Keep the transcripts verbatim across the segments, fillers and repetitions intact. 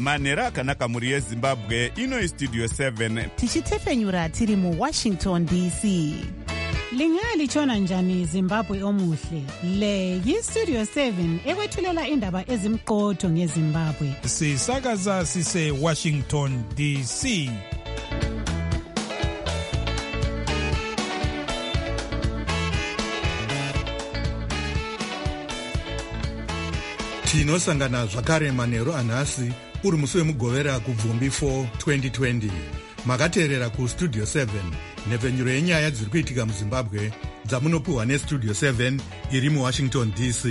manhero akanaka mhuri yezimbabwe. Ino istudio seven tichitefenyura tiri muwashington D C. Lingalitshona njani Zimbabwe omuhle? Le yistudio seven ekwethulela indaba ezimqotho ngeZimbabwe. Sisakaza sise Washington D C. Tinosangana zvakare manhero anhasi uri musi wemugovera kubvumbi four twenty twenty. Makateerera kustudio seven, nhepfenyuro yenyaya dziri kuitika muZimbabwe dzamunopiwa nestudio seven iri muWashington D C.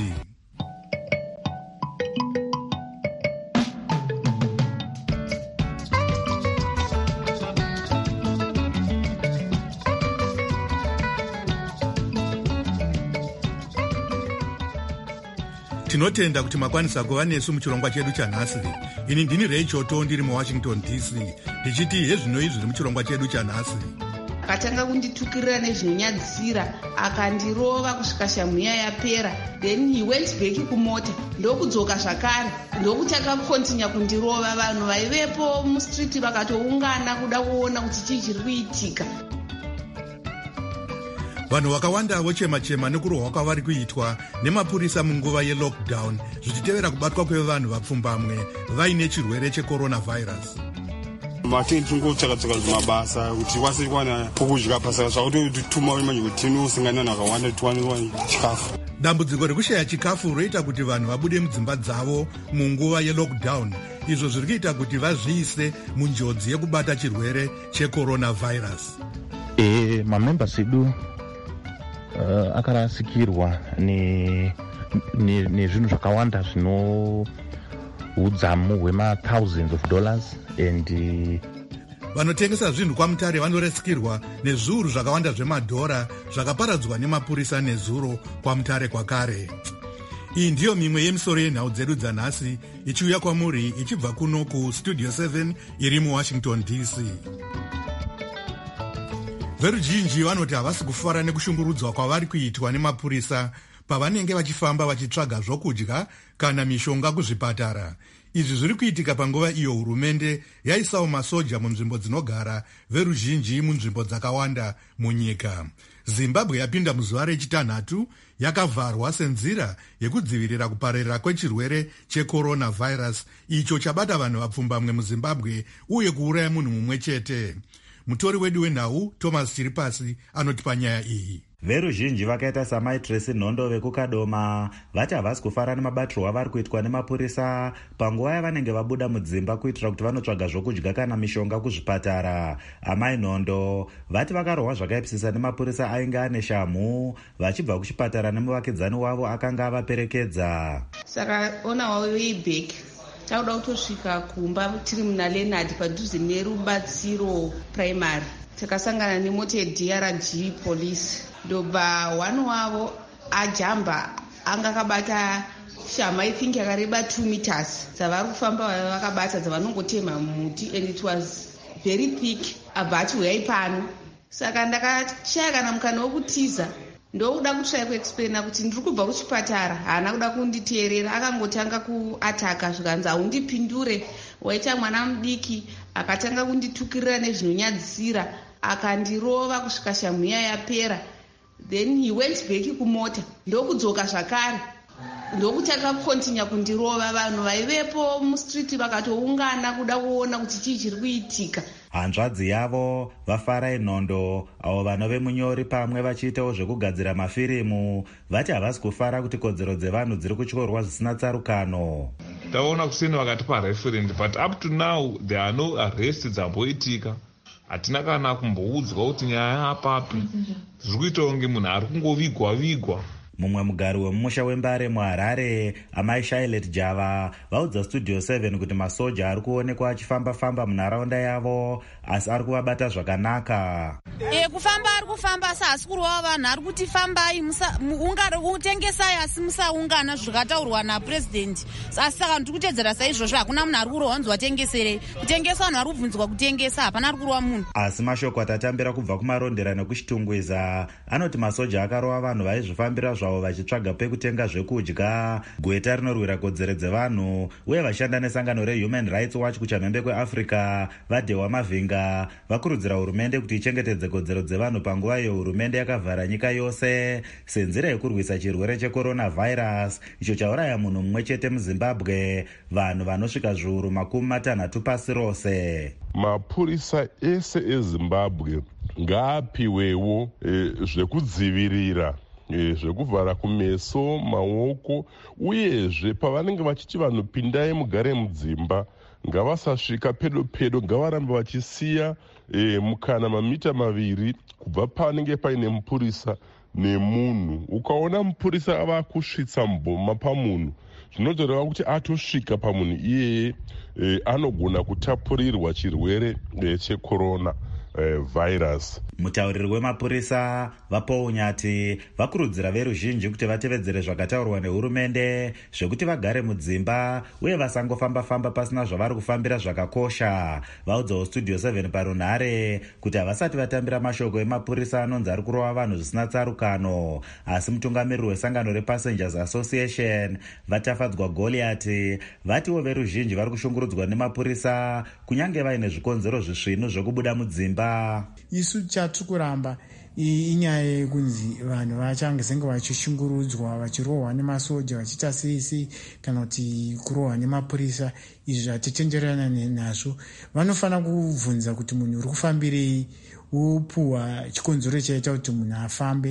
Tinotenda kuti makwanisa kuva nesu muchirongwa chedu chanhasi. Ini ndini Rachel ndiri muWashington D C. Ndichiti hezvinoi zviri muchirongwa chedu chanhasi. Akatanga kunditukirira nezvinonyadzisira, akandirova kusvika shamuya yapera. Then he went back kumota. Ndokudzoka zvakare. Ndokuti akakontinya kundirova. Vanhu vaivepo mustreet vakatoungana kuda kuona kuti chii chiri kuitika. Vanhu vakawanda vochema-chema nekurohwa kwavari kuitwa nemapurisa munguva yelockdown zvichitevera kubatwa kwevanhu vapfumbamwe vaine chirwere checoronavirus. Matini tungotsaka-tsaka zvimabasa kuti kwase kwana pokudya pasaka zvakutotuma manje kuti tinosangana nakawanda tiwane chikafu. Dambudziko rekushaya chikafu roita kuti vanhu vabude mudzimba dzavo munguva yelockdown, izvo zviri kuita kuti vazviise munjodzi yekubata chirwere checoronavirus. Eh, mamembers edu Uh, akarasikirwa nezvinhu ne, zvakawanda zvino udzamu hwema thousands of dollars and uh, vanotengesa zvinhu kwamutare vanorasikirwa nezviuru zvakawanda zvemadhora zvakaparadzwa nemapurisa nezuro kwamutare kwakare. Iyi ndiyo mimwe yemisoro yenhau dzedu dzanhasi ichiuya kwamuri ichibva kuno kustudio seven iri muWashington D C. Veruzhinji vanoti havasi kufara nekushungurudzwa kwavari kuitwa nemapurisa pavanenge vachifamba vachitsvaga zvokudya kana mishonga kuzvipatara. Izvi zviri kuitika panguva iyo hurumende yaisawo masoja munzvimbo dzinogara veruzhinji munzvimbo dzakawanda munyika. Zimbabwe yapinda muzuva rechitanhatu yakavharwa senzira yekudzivirira kupararira kwechirwere checoronavirus icho chabata vanhu vapfumbamwe muZimbabwe uye kuuraya munhu mumwe chete. Mutori wedu wenhau Thomas Chiripasi anotipa nyaya iyi. Veruzhinji vakaita samaitresi Nhondo vekukadoma vati havasi kufara nemabatirwo avari kuitwa nemapurisa panguva yavanenge vabuda mudzimba kuitira kuti vanotsvaga zvokudya kana mishonga kuzvipatara. Amai Nhondo vati vakarohwa zvakaipisisa nemapurisa ainge ane shamhu vachibva kuchipatara nemuvakidzani wavo akanga avaperekedza. Saka ona wa way back tauda kutosvika kumba tiri muna Leonard padhuze nerubatsiro primary. Takasangana nemota D R G police. Ndobva one wavo ajamba anga akabata shama I think yakareba two meters dzavari kufamba vakabata dzavanongotema muti and it was very thick. Abva ati uyai pano. Saka ndakashaya kana mukana wokutiza ndokuda kutsvaya kuexplaina kuti ndiri kubva kuchipatara. Haana kuda kunditeerera, akangotanga kuataka zvikanzi haundipindure, waita mwana mudiki. Akatanga kunditukirira nezvinonyadzisira, akandirova kusvika shamuya yapera. Then he went back kumota. Ndokudzoka zvakare. Ndokuti akakontinya kundirova. Vanhu vaivepo mustreet vakatoungana kuda kuona kuti chii chiri kuitika. Hanzvadzi yavo vaFarai Nhondo avo vanove munyori pamwe vachiitawo zvekugadzira mafirimu vati havasi kufara kuti kodzero dzevanhu dziri kutyorwa zvisina tsarukano. Taona kusini vakatipa referend but up to now there are no arrests dzamboitika. Hatina kana kumboudzwa kuti nyaya apapi zviri kuitawo kunge munhu ari kungovigwa vigwa. Mumwe mugari wemumusha weMbare muHarare, amai Shailet Java vaudza studio seven kuti masoja ari kuonekwa achifamba-famba munharaunda yavo asi ari kuvabata zvakanaka. E, kufamba ari kufamba asi hasi kurova vanhu ari kuti fambai mutengesai asi musaungana zvakataurwa napurezidendi. Asi saka ndiri kutedzera saizvozvo hakuna munhu ari kurohwa nzi watengeserei. Kutengesa vanhu vari kubvunzwa kutengesa, hapana ari kurova munhu. Asi mashoko atatambira kubva kumarondera nekuchitungwiza anoti masoja akarova vanhu vaizvifambira zva zvavo vachitsvaga pekutenga zvekudya. Gweta rinorwira kodzero dzevanhu uye vashanda nesangano rehuman rights watch kuchamhembe kweafrica vadhewa mavhinga vakurudzira hurumende kuti ichengetedze kodzero dzevanhu panguva iyo hurumende yakavhara nyika yose senzira yekurwisa chirwere checoronavirus icho chauraya munhu mumwe chete muzimbabwe, vanhu vanosvika zviuru makumi matanhatu pasi rose. Mapurisa ese ezimbabwe ngaapiwewo e, zvekudzivirira e, zvekuvhara kumeso, maoko, uyezve pavanenge vachiti vanhu pindai mugare mudzimba ngavasasvika pedo pedo, ngavarambe vachisiya e, mukana mamita maviri kubva panenge paine mupurisa nemunhu. Ukaona mupurisa ava kusvitsa mboma pamunhu, zvinotoreva kuti atosvika pamunhu iyeye e, anogona kutapurirwa chirwere e, checorona e, virus. Mutauriri wemapurisa vaPaul Nyati vakurudzira veruzhinji kuti vatevedzere zvakataurwa nehurumende zvekuti vagare mudzimba uye vasangofamba-famba pasina zvavari kufambira zvakakosha. Vaudzawo Studio seven parunhare kuti havasati vatambira mashoko emapurisa anonzi ari kurova vanhu zvisina tsarukano, asi mutungamiriri wesangano rePassengers Association Vatafadzwa Goliati vatiwo veruzhinji vari kushungurudzwa nemapurisa kunyange vaine zvikonzero zvisvinu zvekubuda mudzimba. Isu tiri kuramba inyaya yekunzi vanhu vachangezenge vachishungurudzwa vachirohwa nemasoja vachiita seisi kana kuti kurohwa nemapurisa. Izvi hatitenderana nazvo. Vanofanira kubvunza kuti munhu uri kufambirei, upuhwa chikonzero chaita kuti munhu afambe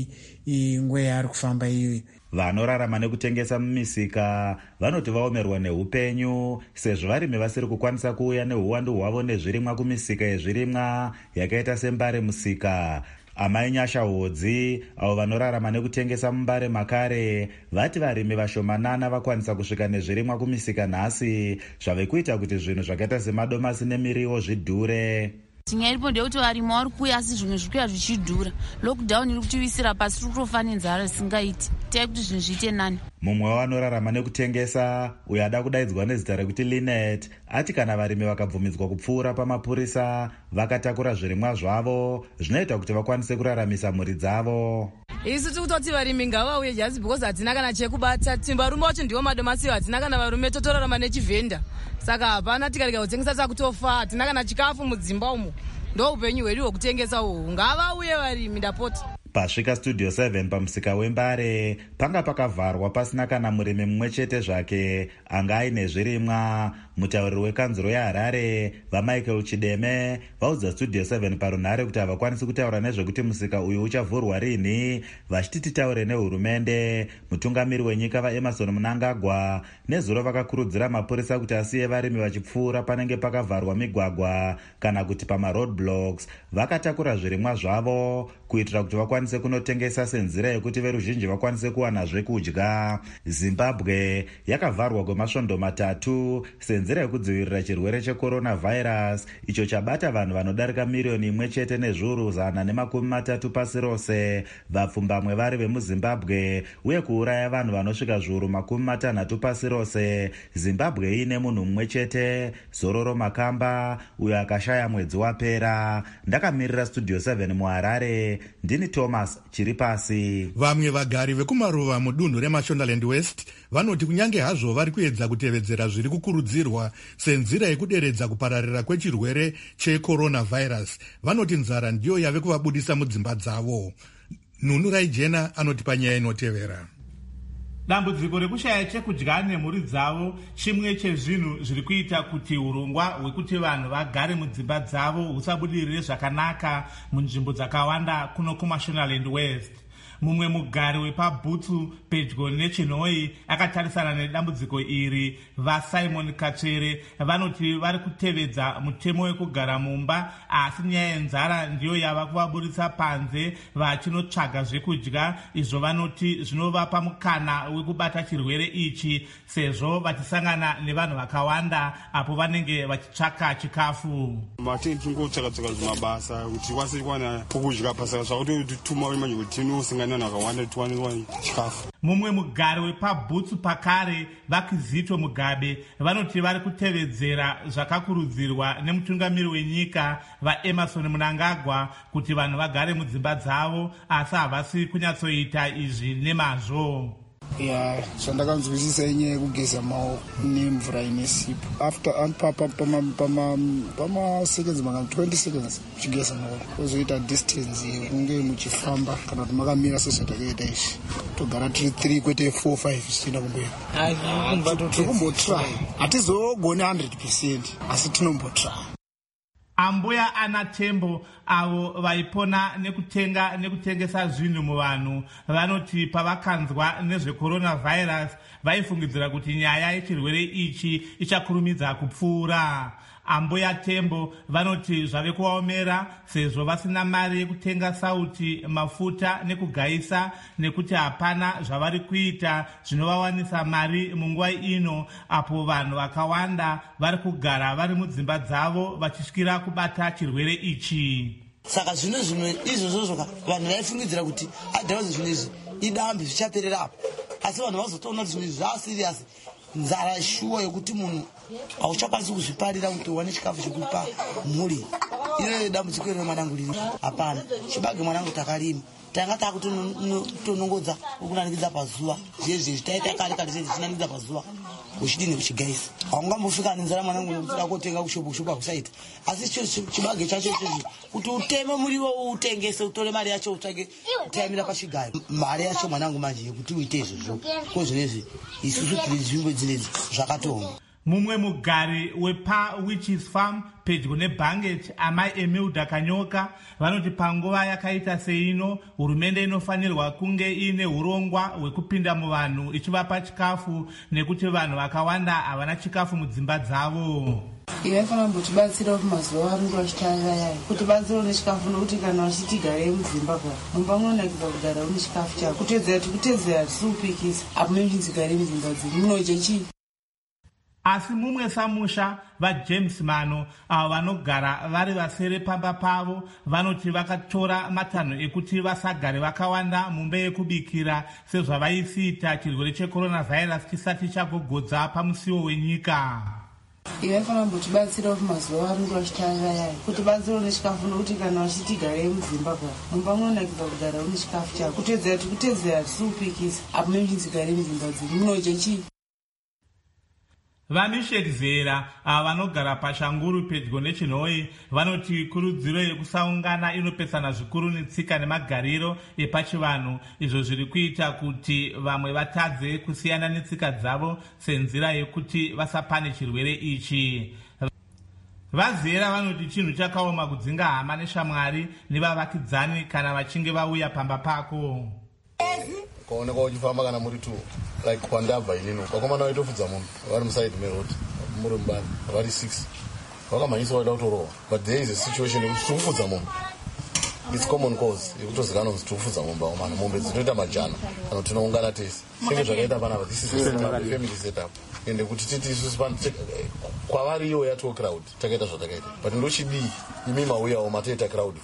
nguva yaari kufamba iyoyo. Vanorarama nekutengesa mumisika vanoti vaomerwa neupenyu sezvo varimi vasiri kukwanisa kuuya neuwandu hwavo nezvirimwa kumisika yezvirimwa yakaita sembare musika. Amai Nyasha Hodzi avo vanorarama nekutengesa mumbare makare vati varimi vashomanana vakwanisa kusvika nezvirimwa kumisika nhasi, zvave kuita kuti zvinhu zvakaita semadomasi nemiriwo zvidhure. Tinyaya iripo ndeyekuti varimi vari kuuya asi zvimwe zviri kuuya zvichidhura. Lockdown iri kutiwisira pasi, tiri kutofa nenzara isingaiti. Itai kuti zvinhu zviite nani. Mumwe wavanorarama nekutengesa uyo ada kudaidzwa nezita rekuti Linet ati kana varimi vakabvumidzwa kupfuura pamapurisa vakatakura zvirimwa zvavo zvinoita kuti vakwanise kuraramisa mhuri dzavo. Isu tikutoti varimi ngavauye just because hatina kana chekubata. Varume vacho ndivo madomasi, hatina kana varume totorarama nechivhenda. Saka hapana tikarega kutengesa takutofa, hatina kana chikafu mudzimba umo. Ndo upenyu hwedu hwekutengesa uhwu. Ngavauye varimi ndapota. Pasvika Studio seven pamusika wembare panga pakavharwa pasina kana murimi mumwe chete zvake anga aine zvirimwa. Mutauriri wekanzuro yaHarare vaMichael Chideme vaudza Studio seven parunhare kuti havakwanisi kutaura nezvekuti musika uyu uchavhurwa rini, vachiti titaure nehurumende. Mutungamiri wenyika vaEmerson Mnangagwa nezuro vakakurudzira mapurisa kuti asiye varimi vachipfuura panenge pakavharwa migwagwa kana kuti pamaroadblocks, vakatakura zvirimwa zvavo kuitira kuti vakwanise kunotengesa senzira yekuti veruzhinji vakwanise kuwana zvekudya. Zimbabwe yakavharwa kwemasvondo matatu senzira yekudzivirira chirwere checoronavirus icho chabata vanhu vanodarika miriyoni imwe chete nezviuru zana nemakumi matatu pasi rose, vapfumbamwe vari vemuzimbabwe, uye kuuraya vanhu vanosvika zviuru makumi matanhatu pasi rose. Zimbabwe ine munhu mumwe chete, Zororo Makamba, uyo akashaya mwedzi wapera. Ndakamirira Studio seven muHarare, ndini Thomas Chiripasi. Vamwe vagari vekumaruva mudunhu reMashonaland West vanoti kunyange hazvo vari kuedza kutevedzera zviri kukurudzirwa senzira yekuderedza kupararira kwechirwere checoronavirus, vanoti nzara ndiyo yave kuvabudisa mudzimba dzavo. Nunu Raijena anoti panyaya inotevera. Dambudziko rekushaya chekudya nemhuri dzavo chimwe chezvinhu zviri kuita kuti urongwa hwekuti vanhu vagare mudzimba dzavo husabudirire zvakanaka munzvimbo dzakawanda kuno kuMashonaland West. Mumwe mugari wepabhutsu pedyo nechinhoi akatarisana nedambudziko iri, vaSimon Katsvere vanoti vari kutevedza mutemo wekugara mumba, asi nyaya yenzara ndiyo yava kuvaburitsa panze vachinotsvaga zvekudya, izvo vanoti zvinovapa mukana wekubata chirwere ichi sezvo vachisangana nevanhu vakawanda apo vanenge vachitsvaka chikafu. Matini tingotsvaka-tsvaka zvimabasa kuti kwase kwana pokudya pasaka zvakuti tuma manje kuti tinosinga usingana nakawanda tiwanirwa chikafu. Mumwe mugari wepabhutsu pakare vaKizito Mugabe vanoti vari kutevedzera zvakakurudzirwa nemutungamiri wenyika vaEmerson Mnangagwa kuti vanhu vagare mudzimba dzavo, asi havasi kunyatsoita izvi nemazvo. Ya zvandakanzwisisa inyaya yekugeza maoko nemvura ine sipo after pamaseconds makana twenty seconds uchigeza maoko ozoita distance kunge muchifamba kana kuti makamira sezvatakaita izvi togara tiri three kwete four five zvichienda kumberi. Tirikumbotsry hatizogoni one hundred percent asi tinombotsry. Ambuya ana Tembo avo vaipona nekutenga nekutengesa zvinhu muvanhu vanoti pavakanzwa nezvecoronavirus vaifungidzira kuti nyaya yechirwere ichi ichakurumidza kupfuura. Ambuya Tembo vanoti zvave kuvaomera sezvo vasina mari yekutenga sauti, mafuta nekugayisa, nekuti hapana zvavari kuita zvinovawanisa mari munguva ino apo vanhu vakawanda vari kugara vari mudzimba dzavo vachisvikira kubata chirwere ichi. Saka zvino zvino izvozvo vanhu vaifungidzira kuti adhauzi zvinhu izvi idambi zvichaperera apo, asi vanhu vazotoona kuti zvinhu izvi zvasiriasi. Nzara shuwa yokuti munhu hauchakwanisi kuzviparira kuti uwane chikafu chekupa mhuri. Iro dambudziko remadanguriro hapana. Chibage mwanangu takarima tanga takutonongodza ukunanikidza pazuva zvezve taita kare kare zvezve zvinanidza pazuva uchidini kuchigaisa haungambosvika nenzara mwanangu nekuti kotenga kushopu kushopu kusaita. Asi chibage chacho chezvi kuti uteme muriwo utengese utore mari yacho utsvage utayamira pachigayo mari yacho mwanangu manje yekuti uite izvozvo kozvinezvi isusu tiri nzvimbo dzinedzi zvakatonga. Mumwe mugari wepa Witches Farm pedyo neBanget amai Emilda Kanyoka vanoti panguva yakaita seino hurumende inofanirwa kunge ine urongwa hwekupinda muvanhu ichivapa chikafu nekuti vanhu vakawanda havana chikafu mudzimba dzavo. Inofanira kutibatsira kumazuva anenge achitanga kuti batsiro nechikafu nokuti kana vachitigarei mudzimba kwa mumba munonakidza kugara une chikafu chako kutedzera tikutedzera tisupikisa apo memchinzigarei mudzimba dzedu munoita chii. Asi mumwe samusha vaJames Mano avo vanogara vari vasere pamba pavo vanoti vakatora matanho ekuti vasagare vakawanda mumba yekubikira sezvavaisiita chirwere checoronavirus chisati chagogodza pamusiwo wenyika. Inofanira kutibatsira kumazuva anenge achitanga kuti batsiro nechikafu nokuti kana vachitigarei mudzimba kwa mumba munonakidza kugara une chikafu chako kutedzera tikutedzera tisupikisa apo memchinzigarei mudzimba dzedu munoita chii. Vamishek Zera ava vanogara paShanguru pedyo neChinhoyi vanoti kurudziro yekusaungana inopesana zvikuru netsika nemagariro epachivanhu izvo zviri kuita kuti vamwe vatadze kusiyana netsika dzavo senzira yekuti vasapane chirwere ichi. VaZera vanoti chinhu chakaoma kudzinga hama neshamwari nevavakidzani kana vachinge vauya pamba pako. Ukaoneka uchifamba kana muri tu like kwandabva inino vakomana vaitofudza munhu vari musaidi meroti muri mubani vari six vakamhanyisa vaida kutorohwa but there is a situation yekuti tikufudza munhu its common cause yekutozikana kuti tikufudza mombe akomana mombe dzinoita majana kana kuti tinoungana tese chinge zvakaita panapa this is a family setup ende kuti titi isusu kwavari iyo yatoo crowd takaita zvatakaita but ndochidii imi mauyawo matoita crowd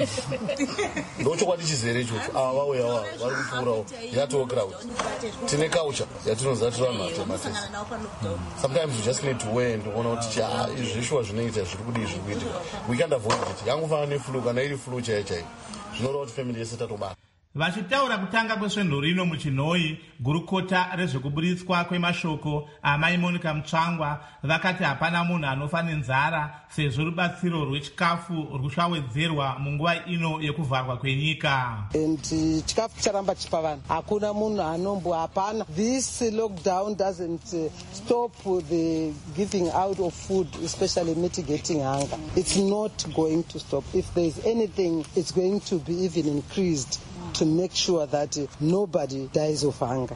ndochokwadi chizere ichocho ava vauyawo vari kupfuurawo yatoo crowd tine culture yatinoziva tiri vanhu vatema tese sometimes we just need to weigh ndikuona kuti izvi zveshuwa zvinoita zviri kudii zviri kuitika we can't avoid it yangofanana neflu kana iri flu chaiyo chaiyo zvinoreva kuti family yese tatobata. Vachitaura kutanga kwesvenho rino muChinhoyi, gurukota rezvekuburitswa kwemashoko amai Monica Mutsvangwa vakati hapana munhu anofa nenzara sezvo rubatsiro rwechikafu rwushawedzerwa munguva ino yekuvharwa kwenyika. And chikafu charamba chipa vanhu hakuna munhu anombo hapana. This lockdown doesn't uh, stop the giving out of food, especially mitigating hunger. It's not going to stop. If there is anything, it's going to be even increased to make sure that uh, nobody dies of hunger.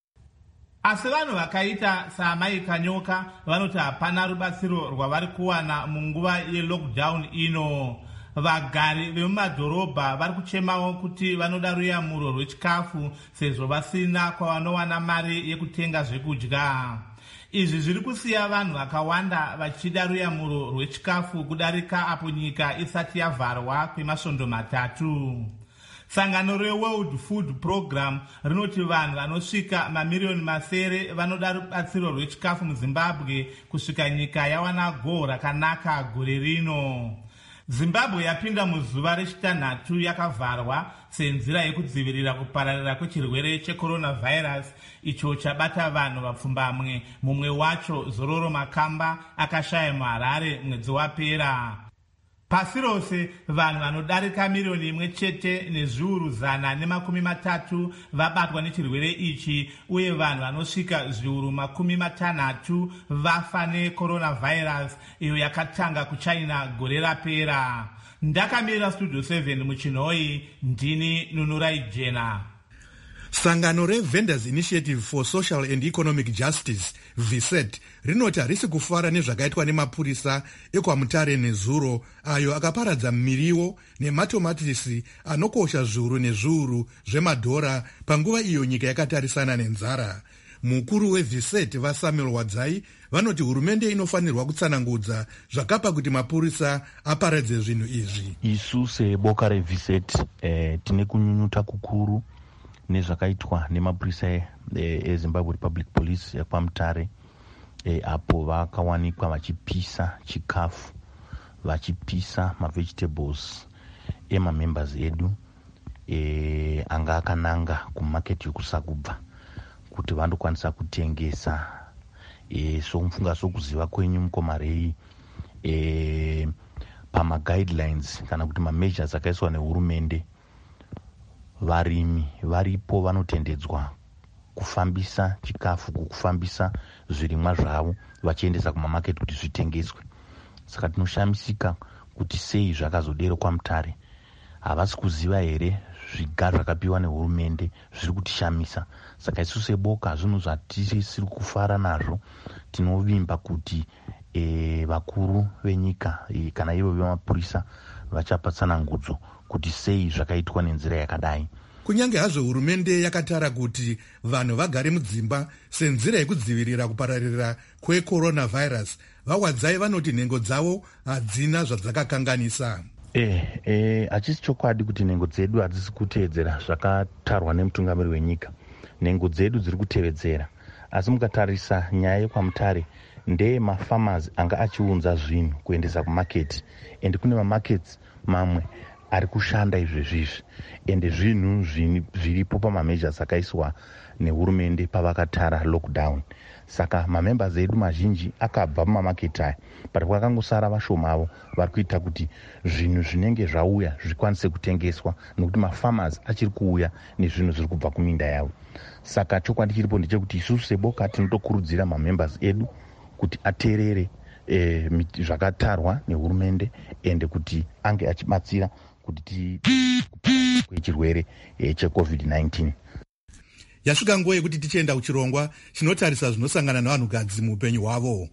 Asi vanhu vakaita saamai Kanyoka vanoti hapana rubatsiro rwavari kuwana munguva yelockdown ino. Vagari vemumadhorobha vari kuchemawo kuti vanoda ruyamuro rwechikafu sezvo vasina kwavanowana mari yekutenga zvekudya. Izvi zviri kusiya vanhu vakawanda vachida ruyamuro rwechikafu kudarika apo nyika isati yavharwa kwemasvondo matatu. Sangano reWorld Food Program rinoti vanhu vanosvika mamiriyoni masere vanoda rubatsiro rwechikafu muZimbabwe kusvika nyika yawana goho rakanaka gore rino. Zimbabwe yapinda muzuva rechitanhatu yakavharwa senzira yekudzivirira kupararira kwechirwere checoronavirus icho chabata vanhu vapfumbamwe, mumwe wacho Zororo Makamba akashaya muHarare mwedzi wapera. Pasi rose vanhu vanodarika miriyoni imwe chete nezviuru zana nemakumi matatu vabatwa nechirwere ichi, uye vanhu vanosvika zviuru makumi matanhatu vafa necoronavirus iyo yakatanga kuchina gore rapera. Ndakamira Studio seven muChinhoi, ndini Nunurai Jena. Sangano reVendors Initiative for Social and Economic Justice, V S E T, rinoti harisi kufara nezvakaitwa nemapurisa ekwaMutare neZuro ayo akaparadza miriwo nematomatisi anokosha zviuru nezviuru zvemadhora panguva iyo nyika yakatarisana nenzara. Mukuru weV S E T vaSamuel Wadzai vanoti hurumende inofanirwa kutsanangudza zvakapa kuti mapurisa aparadze zvinhu izvi. Isu seboka reV S E T eh, tine kunyunyuta kukuru nezvakaitwa nemapurisa eZimbabwe Republic Police yakwaMutare e, apo vakawanikwa vachipisa chikafu, vachipisa mavegetables emamembers edu e, anga akananga kumaketi yokusagubva kuti vandokwanisa kutengesa. E, so mfunga sokuziva kwenyu mukomarei e, pamaguidelines kana kuti mameasures akaiswa nehurumende, varimi varipo vanotendedzwa kufambisa chikafu, kufambisa zvirimwa zvavo vachiendesa kumamaketi kuti zvitengeswe. Saka tinoshamisika kuti sei zvakazodero kwaMutare. Havasi kuziva here zviga zvakapiwa nehurumende zviri kutishamisa. Saka isu seboka zvinhu zvatisiri kufara nazvo, tinovimba kuti e, vakuru venyika e, kana ivo vemapurisa vachapa tsanangudzo kuti sei zvakaitwa nenzira yakadai. Kunyange hazvo hurumende yakatara kuti vanhu vagare mudzimba senzira yekudzivirira kupararira kwecoronavirus, vaWadzai vanoti nhengo dzavo hadzina zvadzakakanganisa. Eh, eh, hachisi chokwadi kuti nhengo dzedu hadzisi kuteedzera zvakatarwa nemutungamiri wenyika. Nhengo dzedu dziri kutevedzera, asi mukatarisa nyaya yekwaMutare ndeye mafarmers anga achiunza zvinhu kuendesa kumaketi, ende kune mamakets mamwe ari kushanda izvezvizvi, ende zvinhu zviripo pamameasures akaiswa nehurumende pavakatara lockdown. Saka mamembers edu mazhinji akabva mumamaketi aya, pari kwakangosara vashomavo vari kuita kuti zvinhu zvinenge zvauya zvikwanise kutengeswa, nekuti mafarmers achiri kuuya nezvinhu zviri kubva kuminda yavo. Saka chokwadi chiripo ndechekuti isusu seboka tinotokurudzira mamembers edu kuti ateerere eh, zvakatarwa nehurumende, ende kuti ange achibatsira kuti kwechirwere eh, checovid nineteen. Yasvika nguva yekuti tichienda kuchirongwa chinotarisa zvinosangana nevanhukadzi muupenyu hwavo.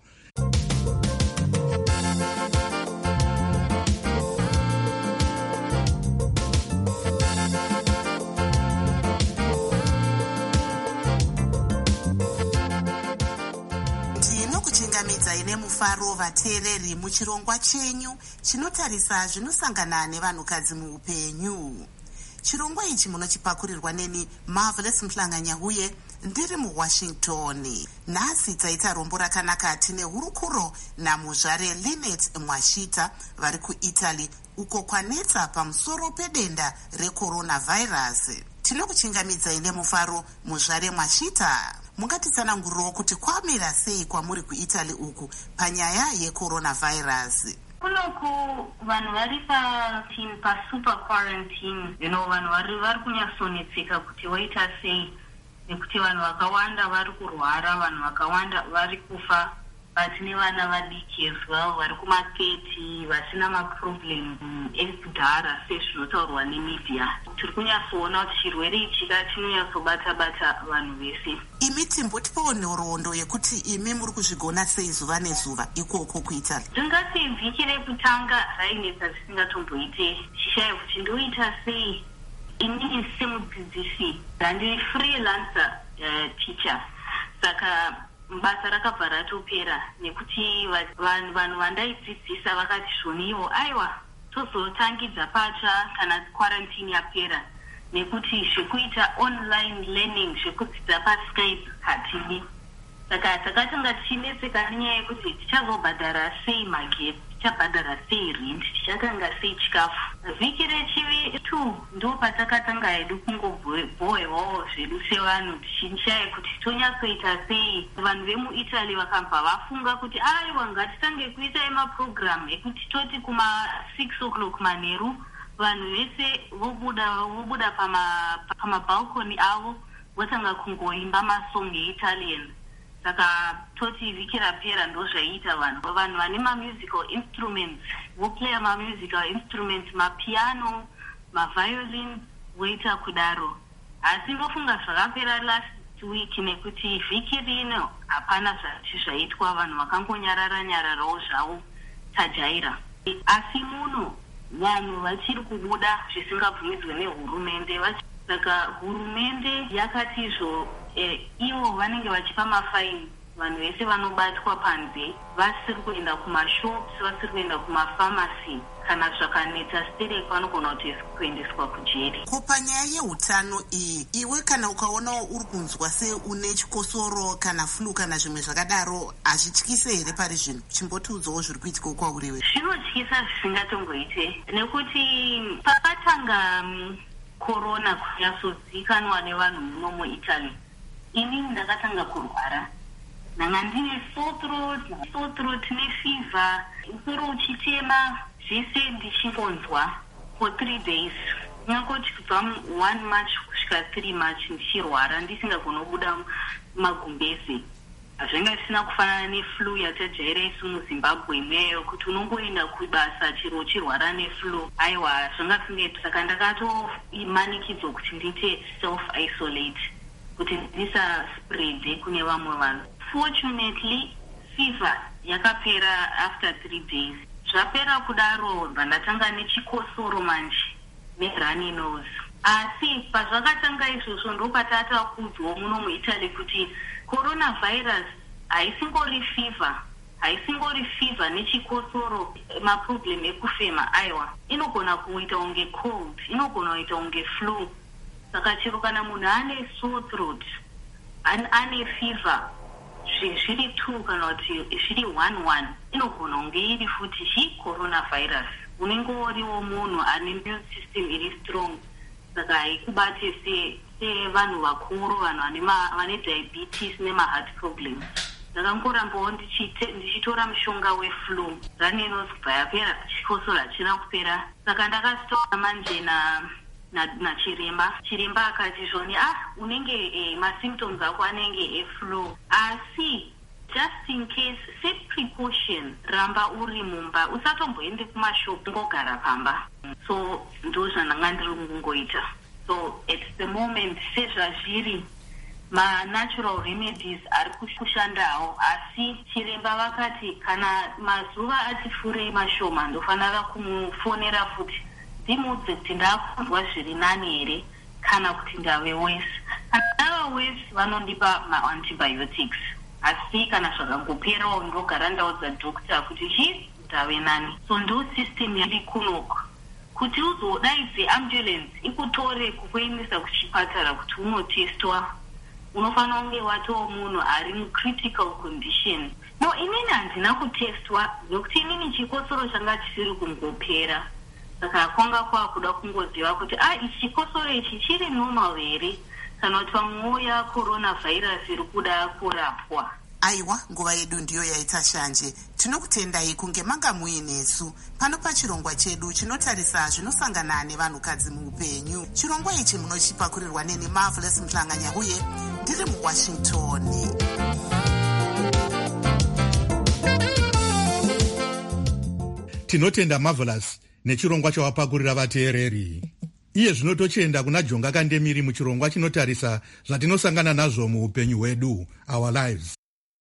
Tinokuchingamidzai nemufaro vateereri muchirongwa chenyu chinotarisa zvinosangana nevanhukadzi muupenyu. Chirongwa ichi munochipakurirwa neni Marvelous Mhlanganyahuye ndiri muWashington. Nhasi taita rombo rakanaka tine hurukuro namuzvare Linet Mwashita vari kuItaly uko kwanetsa pamusoro pedenda recoronavirus. Tinokuchingamidzai nemufaro muzvare Mwashita. Mungatitsanangurirewo kuti kwamira sei kwamuri kuItaly uku panyaya yecoronavirus. Kunoku vanhu vari pasuper quarantine, you know, vanhu vari vari kunyatsonetseka kuti waita sei, nekuti vanhu vakawanda vari kurwara, vanhu vakawanda vari kufa, vatine vana vadiki as well vari kumaketi vasina maproblem ekudhara sezvinotaurwa nemedia. Tiri kunyatsoona kuti chirwere ichi chinonyatsobata-bata vanhu vese. Imi timbotipawo nhoroondo yekuti imi muri kuzvigona sei zuva nezuva ikoko kuItaly? Ndingati vhiki rekutanga rainetsa zvisingatomboite, chishaya kuti ndoita sei. Inini semudzidzisi ndandiri freelancer uh, teacher, saka basa rakabva ratopera nekuti vanhu vandaidzidzisa vakati zvoniwo aiwa tozotangidza pacha kana quarantine yapera. nekuti zvekuita online learning zvekudzidza paskype hatidi. Saka takatanga tichinetseka nenyaya yekuti tichazobhadhara sei magetsi, tichabhadhara sei rent, tichakanga sei chikafu. Vhiki rechivi two ndo patakatanga hedu kungobhohwewawo zvedu sevanhu tichinshaya kuti tonyatsoita sei. Vanhu vemuItaly vakabva vafunga kuti aiwa ngatitange kuita emaprogram ekuti toti kuma six o'clock manheru vanhu vese vobuda vobuda pama pamabalcony avo votanga kungoimba masong eItalian. Saka toti vhiki rapera ndo zvaita vanhu vanhu vane mamusical instruments voplaya mamusical instruments, mapiano, maviolin voita kudaro. Asi ndofunga zvakapera last week nekuti vhiki rino hapana zvati zvaitwa, vanhu vakangonyarara nyararawo zvavo tajaira. Asi muno vanhu vachiri kubuda zvisingabvumidzwe nehurumende. Saka hurumende yakati izvo eh, ivo vanenge vachipa mafaini vanhu vese vanobatwa panze, vasiri kuenda kumashops, vasiri kuenda kumafamasi, kana zvakanetsa stereki vanogona kuendeswa kujeri. Ko panyaya yeutano iyi, iwe kana ukaonawo uri kunzwa seune chikosoro kana flu kana zvimwe zvakadaro, hazvityise here pari zvino? Chimbotiudzawo zviri kuitika kwauriwe. Zvinotyisa zvisingatongoite, nekuti pakatanga um, corona kunyasozikanwa nevanhu muno muItaly, ini ndakatanga kurwara. Nanga ndine sore throat, sore throat nefever, musoro uchitema, zvese ndichingonzwa for three days. Nyangoti kubva one march kusvika three march ndichirwara ndisingagona kubuda magumbeze. Zvanga zvisina kufanana neflu yatajaira isu muZimbabwe imweyo kuti unongoenda kubasa chero uchirwara neflu. Aiwa, zvanga zvisingaiti. Saka ndakatomanikidzwa kuti ndiite self isolate kuti ndisa spread kune vamwe vanhu. Fortunately, fever yakapera after three days. Zvapera kudaro ndatanga nechikosoro manje nerunny nose. Asi pazvakatanga izvozvo ndopatata kudzwa muno muItaly kuti coronavirus haisingori fever, haisingori fever nechikosoro, maproblem ekufema aiwa, inogona kuita unge cold, inogona kuita unge flu. Saka chero kana munhu ane sore throat, ane fever, zviri two kana kuti zviri one one, inogona kunge iri futi chi coronavirus. Unenge uriwo munhu ane immune system iri strong, saka haikubate se sevanhu vakuru, vanhu vane diabetes nemaheart problem. Ndakangorambawo ndichitora mushonga weflu, runny nose kubva yapera, chikosoro hachina kupera. Saka ndakasitora manje na nachiremba. Chiremba akati zvoni, ah, unenge eh, masymptoms ako anenge eflu. Asi just in case, set precaution, ramba uri mumba, usatomboende kumashop, ngogara pamba. So ndo zvandanga ndiri kungoita. So at the moment, sezvazviri ma-natural remedies ari kushandawo, asi chiremba vakati kana mazuva ati furei mashoma ndofanira kumufonera futi ndimudze kuti ndakunzwa zviri nani here kana kuti ndave worse. Kana ndava worse vanondipa ma-antibiotics, asi kana zvakangoperawo ndogara ndaudza dhokita kuti chii ndave nani. So ndo system iri kunoko kuti uzodaidze ambulance ikutore kukuendesa kuchipatara kuti unotestwa, unofanira kunge watoo munhu ari mucritical condition. No, inini handina kutestwa nokuti inini chikosoro changa chisiri kungopera. Saka kwanga kwakuda kungoziva kuti ah, ichi chikosoro ichi chiri normal here kana kuti pamwewo ya coronavirus iri kuda kurapwa. Aiwa, nguva yedu ndiyo yaita shanje. Tinokutendai kunge manga muinesu pano pachirongwa chedu chinotarisa zvinosangana nevanhukadzi muupenyu. Chirongwa ichi munochipakurirwa neni Marvelous Mhlanganya uye ndiri muWashington. Tinotenda Marvelous nechirongwa chawapakurira vateereri. Iye zvino tochienda kuna Jonga Kandemiri muchirongwa chinotarisa zvatinosangana nazvo muupenyu hwedu, our lives.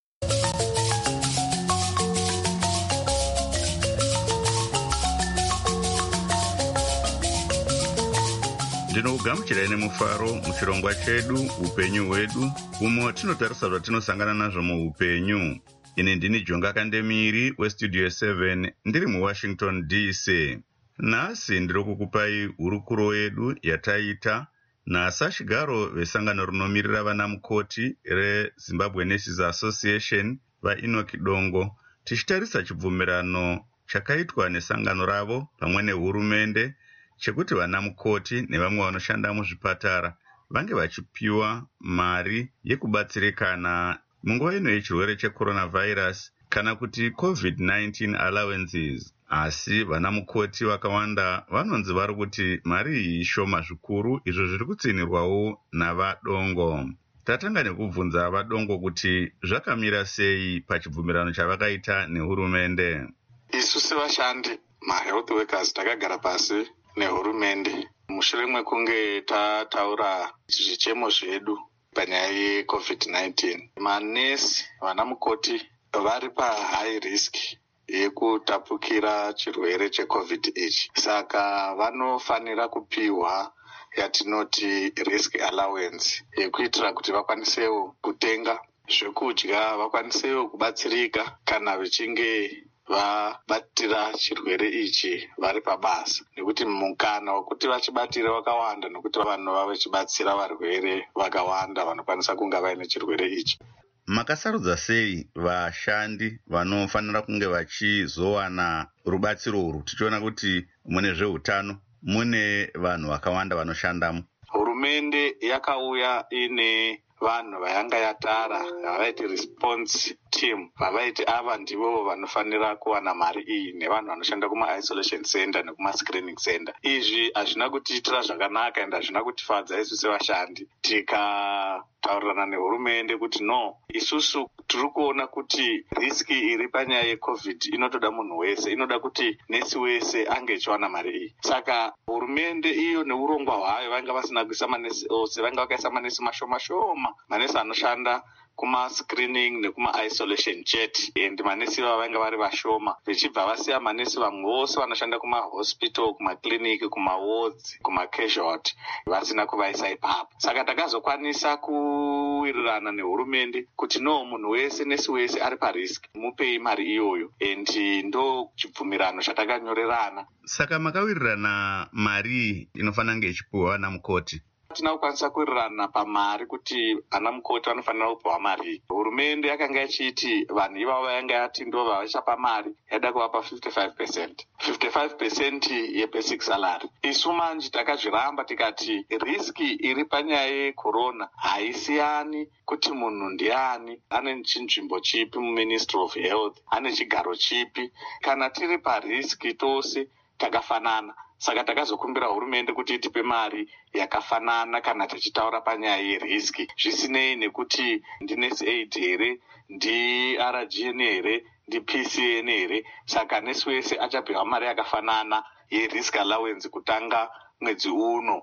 Ndinokugamuchirai nemufaro muchirongwa chedu upenyu hwedu, umo tinotarisa zvatinosangana nazvo muupenyu. Ini ndini Jonga Kandemiri westudio seven ndiri muWashington D C. Nhasi ndiri kukupai hurukuro yedu yataita nasashigaro vesangano rinomiririra vana mukoti reZimbabwe Nurses Association vaEnoch Dongo, tichitarisa chibvumirano chakaitwa nesangano ravo pamwe nehurumende chekuti vana mukoti nevamwe vanoshanda muzvipatara vange vachipiwa mari yekubatsirikana munguva ino yechirwere checoronavirus kana kuti covid nineteen allowances. Asi vana mukoti vakawanda vanonzi vari kuti mari iyi shoma zvikuru, izvo zviri kutsinirwawo navaDongo. Tatanga nekubvunza vaDongo kuti zvakamira sei pachibvumirano chavakaita nehurumende. Isu sevashandi mahealth workers takagara pasi nehurumende mushure mekunge tataura zvichemo zvedu panyaya yecovid nineteen. Manesi vana mukoti vari pahigh risk yekutapukira chirwere checovid ichi, saka vanofanira kupiwa yatinoti risk allowance yekuitira kuti vakwanisewo kutenga zvekudya, vakwanisewo kubatsirika kana vechinge vabatira chirwere ichi vari pabasa, nekuti mukana wekuti vachibatire wakawanda, nekuti vanhu vava vachibatsira varwere vakawanda vanokwanisa kunge vaine chirwere ichi. Makasarudza sei vashandi vanofanira kunge vachizowana rubatsiro urwu, tichiona kuti mune zveutano mune vanhu vakawanda vanoshandamo? Hurumende yakauya ine vanhu vayanga yatara vavaiti response team, vavaiti ava ndivo vanofanira kuwana mari iyi nevanhu vanoshanda kuma-isolation center nekuma-screening center. Izvi hazvina kutiitira zvakanaka ende hazvina kutifadza isu sevashandi. Tikataurirana nehurumende kuti no, isusu tiri kuona kuti riski iri panyaya yecovid inotoda munhu wese, inoda kuti nesi wese ange echiwana mari iyi. Saka hurumende iyo neurongwa hwayo vanga vasina kuisa manesi ose, vanga vakaisa manesi mashoma shoma, manesi anoshanda kuma-screening nekuma-isolation jet, and manesi ava vanga vari vashoma, vechibva vasiya manesi vamwe vose vanoshanda kuma-hospital, kuma-clinic, kuma-wards, kuma-casualty vasina kuvaisa ipapo. Saka takazokwanisa kuwirirana nehurumende kuti no, munhu wese nesi wese ari parisk, mupei mari iyoyo, and ndo chibvumirano chatakanyorerana. Saka makawirirana mari inofanira kunge ichipiwa vana mukoti? Tina kukwanisa kuwirirana pamari kuti ana mukoti vanofanira kupiwa mari. Hurumende yakanga ichiti vanhu ivavo vayanga yati ndo vavachapa mari yada kuvapa fifty-five percent fifty-five percent yebasic salary. Isu manje takazviramba tikati riski iri panyaya yecorona haisiyani kuti munhu ndiani, ane chinzvimbo chipi muministry of health, ane chigaro chipi. Kana tiri pariski tose takafanana. Saka takazokumbira hurumende kuti itipe mari yakafanana kana tichitaura panyaya yeriski, zvisinei nekuti ndinesi aid here, ndi-R G N here, ndi-P C N here. Saka nesi wese achapiwa mari yakafanana yerisk allowance kutanga mwedzi uno,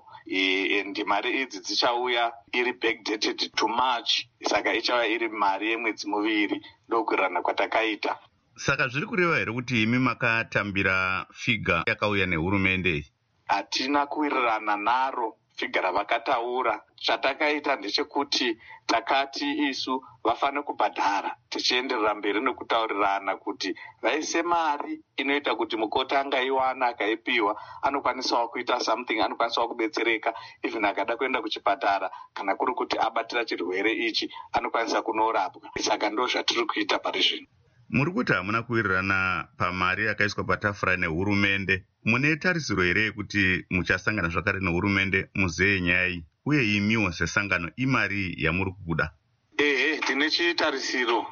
and mari idzi dzichauya iri backdated to March, saka ichauya iri mari yemwedzi muviri, ndokuwirirana kwatakaita. Saka zviri kureva here kuti imi makatambira figa yakauya nehurumende? Hatina kuwirirana naro figa ravakataura. Chatakaita ndechekuti takati isu vafanira kubhadhara, tichienderera mberi nekutaurirana kuti vaise mari inoita kuti mukoti angaiwana akaipiwa anokwanisawo kuita something, anokwanisawo kubetsereka, even akada kuenda kuchipatara kana kuri kuti abatira chirwere ichi anokwanisa kunorapwa. Saka ndo zvatiri kuita pari zvino. Muri kuti hamuna kuwirirana pamari yakaiswa patafura nehurumende, mune tarisiro here kuti muchasangana zvakare nehurumende muzeye nyaya iyi, uye imiwo sesangano imari yamuri kubuda? Ehe, tine chitarisiro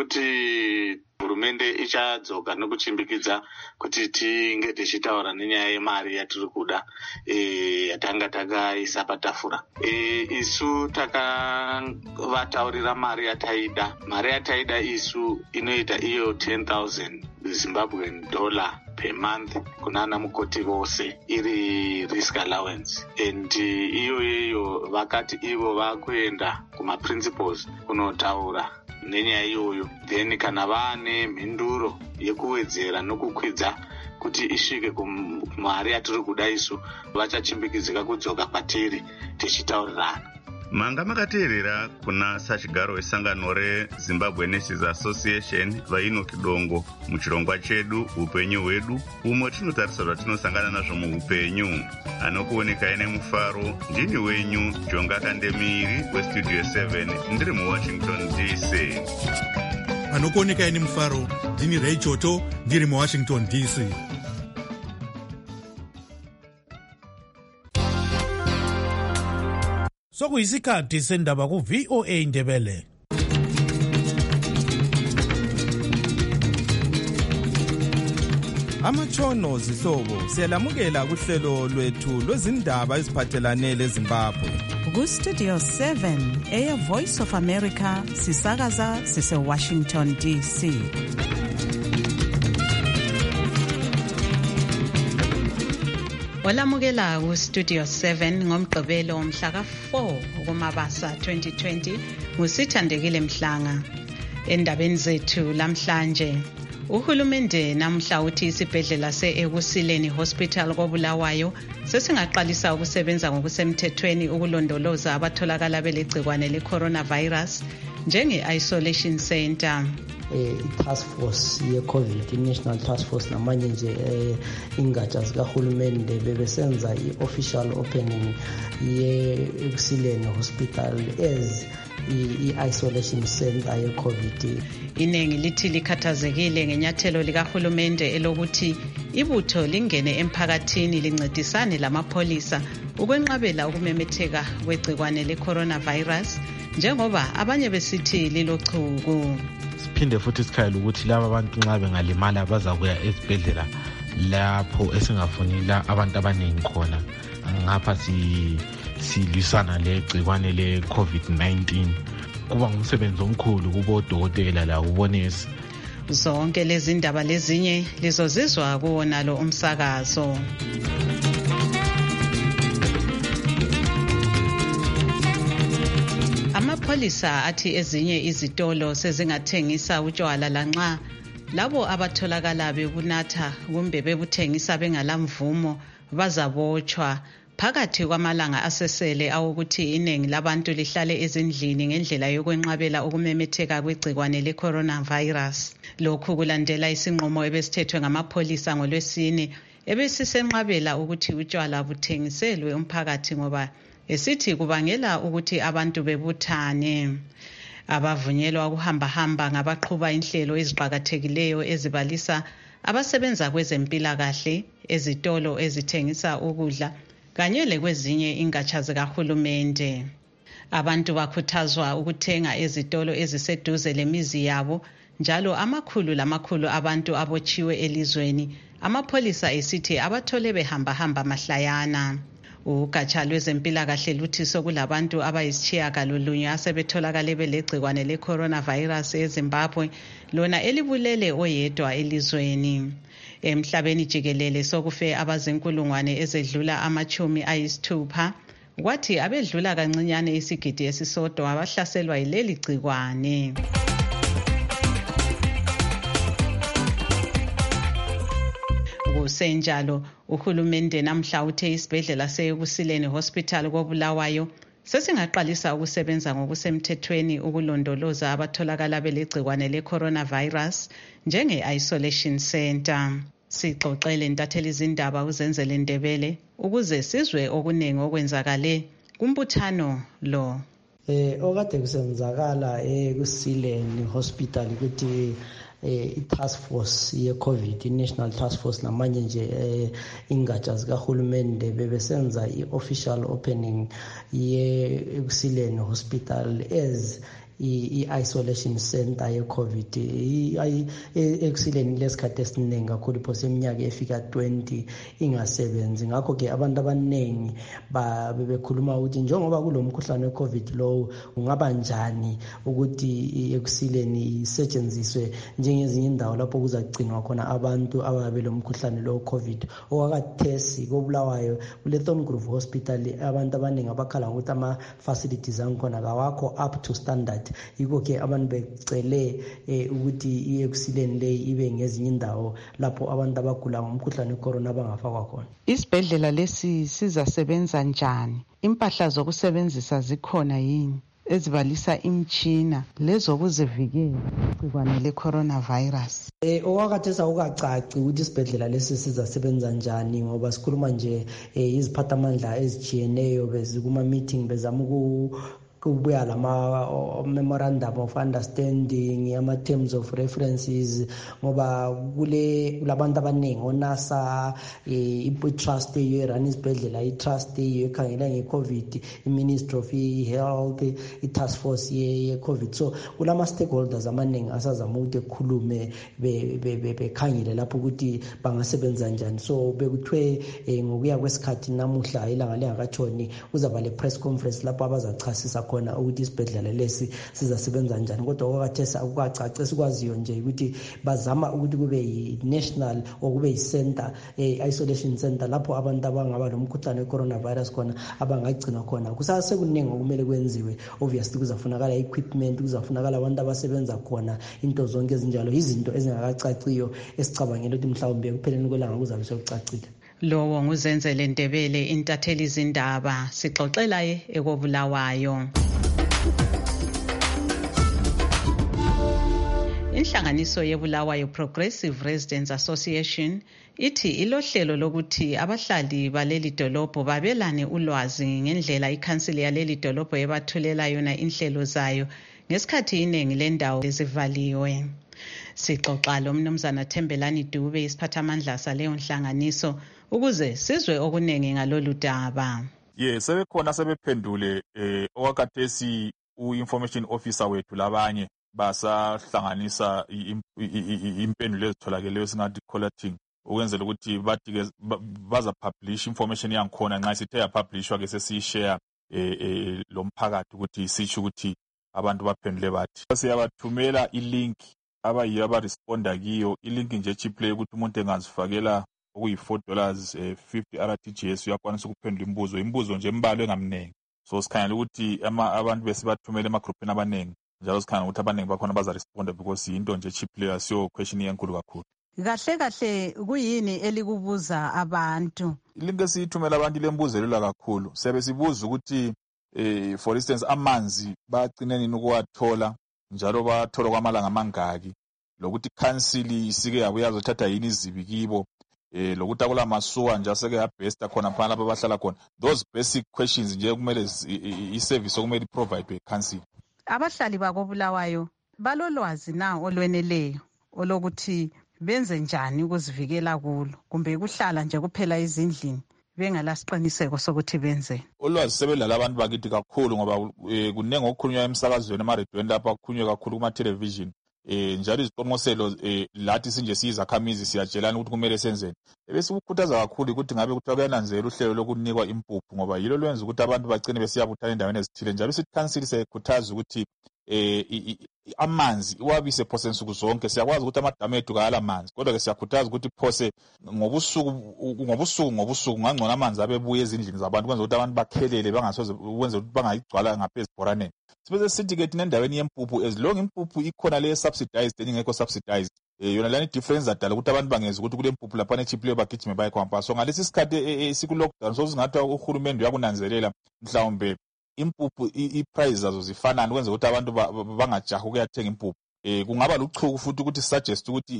chekuti hurumende ichadzoka nekuchimbikidza kuti tinge tichitaura nenyaya yemari yatiri kuda, e, yatanga takaisa patafura. E, isu takavataurira mari yataida. Mari yataida isu inoita iyo ten thousand Zimbabwean dollar per month kuna ana mukoti vose, iri risk allowance, and iyo iyo vakati ivo vakuenda kuma-principals kunotaura nenyaya iyoyo, then kana vane mhinduro yekuwedzera nokukwidza kuti isvike kumari yatiri kuda isu, vachachimbikidzika kudzoka kwatiri tichitaurirana. manga makateerera kuna sachigaro wesangano rezimbabwe nurses association vainoki dongo muchirongwa chedu upenyu hwedu umo tinotarisa zvatinosangana nazvo muupenyu. Anokuonekai nemufaro ndini wenyu Jonga Kandemiri westudio seven ndiri muwashington D C. Anokuonekai nemufaro ndini Ray Choto ndiri muwashington D C. Sokuyisikhathi sendaba ku V O A Ndebele. Amatshono zihlobo siyalamukela kuhlelo lwethu lwezindaba eziphathelane leZimbabwe. Ku Studio seven eya Voice of America sisakaza sise Washington D C. Olamukela ku Studio seven ngomgqibelo umhla ka four kuMabasa twenty twenty ngusithandekile Mhlanga. Endabeni zethu lamhlanje, uhulumende namhla uthi isibhedlela se-Ekusileni Hospital koBulawayo sesingaqalisa ukusebenza ngokusemthethweni ukulondoloza abatholakala belegcikwane le-coronavirus njenge-isolation center. I-task force ye-COVID, i-national task force namanye nje ingatsha zikahulumende bebesenza i-official opening ye-Ekusileni Hospital as i-isolation center ye-COVID. Inengi lithi likhathazekile ngenyathelo likahulumende elokuthi ibutho lingene emphakathini lincedisane lamapholisa ukwenqabela ukumemetheka kwegcikwane le-coronavirus njengoba abanye besithi lilochuku. Siphinde futhi sikhayela ukuthi laba abantu nxa bengalimala bazakuya esibhedlela lapho esingafunila abantu abaningi khona. Ngapha si silwisana legcikwane le-COVID nineteen. Kuba ngumsebenzi omkhulu kubo odokotela la ubonesi. Zonke lezi ndaba lezinye lizozizwa kuwona lo umsakazo. Amapholisa athi ezinye izitolo sezingathengisa utshwala lanxa labo abatholakala bebunatha kumbe bebuthengisa bengalamvumo bazabotshwa. Phakathi kwamalanga asesele awokuthi iningi labantu lihlale ezindlini ngendlela yokwenqabela ukumemetheka kwegcikwane le-coronavirus. Lokhu kulandela isinqumo ebesithethwe ngamapholisa ngolwesine ebesisenqabela ukuthi utshwala buthengiselwe umphakathi ngoba esithi kubangela ukuthi abantu bebuthane. Abavunyelwa ukuhamba-hamba ngabaqhuba inhlelo eziqakathekileyo ezibalisa abasebenza kwezempilakahle, ezitolo ezithengisa ukudla kanye lekwezinye ingatsha zikahulumende. Abantu bakhuthazwa ukuthenga ezitolo eziseduze lemizi yabo, njalo amakhulu lamakhulu abantu abotshiwe elizweni amapholisa esithi abathole behamba-hamba mahlayana. Ugatsha lwezempilakahle luthi sokulabantu abayisitshiyagalolunye asebetholakale belegcikwane le-coronavirus eZimbabwe, lona elibulele oyedwa elizweni. Emhlabeni jikelele sokufe abazinkulungwane ezedlula amachumi ayisithupha, kwathi abedlula kancinyane isigidi esisodwa abahlaselwa yileli gcikwane. Kusenjalo, uhulumende namhla uthe isibhedlela se-Ekusileni Hospital koBulawayo sesingaqalisa ukusebenza ngokusemthethweni ukulondoloza abatholakala belegcikwane le-coronavirus njenge-isolation center. Sixoxele ntatheli izindaba uZenzele Ndebele ukuze sizwe okuningi okwenzakale kumbuthano lo. Eh okade kusenzakala eKusileni Hospital ukuthi eh i-task force ye-COVID, i-national task force namanye nje eh ingatsha zikahulumende bebesenza i-official opening ye-Ekusileni Hospital as i-isolation center ye-COVID. I-Ekusileni lesikhathi esiningi kakhulu phose iminyaka efika twenty ingasebenzi. Ngakho-ke abantu abaningi bebekhuluma ukuthi njengoba kulo mkhuhlane we-COVID lowo ungaba njani ukuthi i-Ekusileni isetshenziswe njengezinye indawo lapho kuzagcinwa khona abantu ababe lo mkhuhlane lo COVID. Okwakathesi koBulawayo kule Thorn Grove Hospital abantu abaningi abakhala ukuthi ama-facilities angikhona kawakho up to standard but yikho-ke abantu becele um ukuthi i-ekuseni le ibe ngezinye indawo lapho abantu abagula ngomkhuhlane wecorona bangafakwa khona. Isibhedlela lesi sizasebenza njani? Impahla zokusebenzisa zikhona yini ezibalisa imtshina lezokuzivikela igcikwane le-coronavirus? Eh okwakhathesi akukacaci ukuthi isibhedlela lesi sizasebenza njani ngoba sikhuluma nje iziphathamandla ezijiyeneyo bezikuma-meeting bezama kubuya lama memorandum of understanding, ama-terms of references ngoba kule labantu abaningi onasa i-trust eyo erun isibhedlela, i-trust eyo ekhangela nge-COVID, i-Ministry of Health, i-task force ye-COVID. So kulama-stakeholders amaningi asazama ukuthi ekhulume bekhangele lapho ukuthi bangasebenza njani. So bekuthiwe ngokuya kwesikhathi namuhla ilanga lingakatshoni kuzaba le-press conference lapho abazachasisa khona ukuthi isibhedlela lesi sizasebenza njani. Kodwa okwakhathesi akukacaci, esikwaziyo nje ukuthi bazama ukuthi kube yi-national or kube yi-center, isolation center lapho abantu abangaba nomkhuhlane we-coronavirus khona abangagcinwa khona. Kusasekuningi okumele kwenziwe. Obviously kuzafunakala equipment, kuzafunakala abantu abasebenza khona, into zonke ezinjalo izinto ezingakacaciyo esicabangela ukuthi mhlawumbe ekupheleni kwelanga kuzabe sekucacile. Lowo nguzenzele Ndebele, intatheli zindaba, sixoxela ye ekobulawayo. Inhlanganiso yeBulawayo Progressive Residents Association ithi ilohlelo lokuthi abahlali baleli dolobho babelane ulwazi ngendlela ikhansili yaleli dolobho ebathulela yona inhlelo zayo ngesikhathi iningi lendawo ezivaliwe. Sixoxa lo mnumzana Thembelani Dube, isiphathamandla saleyo nhlanganiso, ukuze sizwe okunengi ngalolu daba. Ye sebekhona sebephendule eh okwakhathesi u-information officer wethu labanye basahlanganisa impendulo ezitholakeleyo singathi collating ukwenzela ukuthi bathi ke baza publish information yangikhona nxa sithe yapublishwa ke sesiyishare eh lomphakathi ukuthi sisho ukuthi abantu baphendule bathi siyabathumela ilink abayiyo abaresponda kiyo. Ilink nje chiplay ukuthi umuntu engazifakela okuyi-four dollars fifty R T G S uyakwanisa ukuphendula imibuzo imibuzo nje embalwa engamnengi. So sikhangela ukuthi abantu besibathumela emagroupini abanengi njalo sikhangela ukuthi abanengi bakhona bazaresponda because into nje chiplay asiyo question enkulu kakhulu. Kahle kahle kuyini elikubuza abantu? Ilink esiyithumela abantu lembuzo lula kakhulu. Siyabe sibuza ukuthi eh for instance amanzi bagcine nini ukuwathola njalo bathola kwamalanga amangaki, lokuthi council isike yabuya yazothatha yini izibi kibo, eh lokuthi akula masuwa nje aseke yabesta khona phana lapha bahlala khona. Those basic questions nje kumele i-service okumele provide by council. Abahlali bakobulawayo balolwazi na olweneleyo olokuthi benze njani ukuzivikela kulo kumbe kuhlala nje kuphela ezindlini bengalasiqiniseko sokuthi benze? Ulwazi sebelala abantu bakithi kakhulu ngoba kunengi okukhulunywa emsakazweni emarediyweni lapha kukhulunywa kakhulu kuma-television. Eh njalo iziqonqoselo lathi sinje siyizakhamizi siyatshelana ukuthi kumele senzeni. Ebesikukhuthaza kakhulu ukuthi ngabe kuthiwa kuyananzela uhlelo lokunikwa impuphu ngoba yilo lwenza ukuthi abantu bagcine besiyabuthana endaweni ezithile. Njalo sithi council sekhuthaza ukuthi eh amanzi iwabise phose nsuku zonke. Siyakwazi ukuthi amadamu ethu kayala manzi, kodwa ke siyakhuthaza ukuthi phose ngobusuku ngobusuku ngobusuku ngangcono amanzi abebuye ezindlini zabantu kwenza ukuthi abantu bakhelele bangasoze ukwenza ukuthi bangayigcwala ngaphezulu ezibhoraneni. Sibese sithi ke thina endaweni yempuphu as long impuphu ikhona le subsidized engekho subsidized, eh yona lani difference zadala ukuthi abantu bangeza ukuthi kule mpuphu lapha nechiplay bagijime baye kwampa. So ngalesi sikhathi siku lockdown so singathi uhulumende uyakunanzelela mhlawumbe impuphu i-price zazo zifanana kwenza ukuthi abantu bangajaha ukuyathenga impuphu. Eh kungaba luchuku futhi ukuthi suggest ukuthi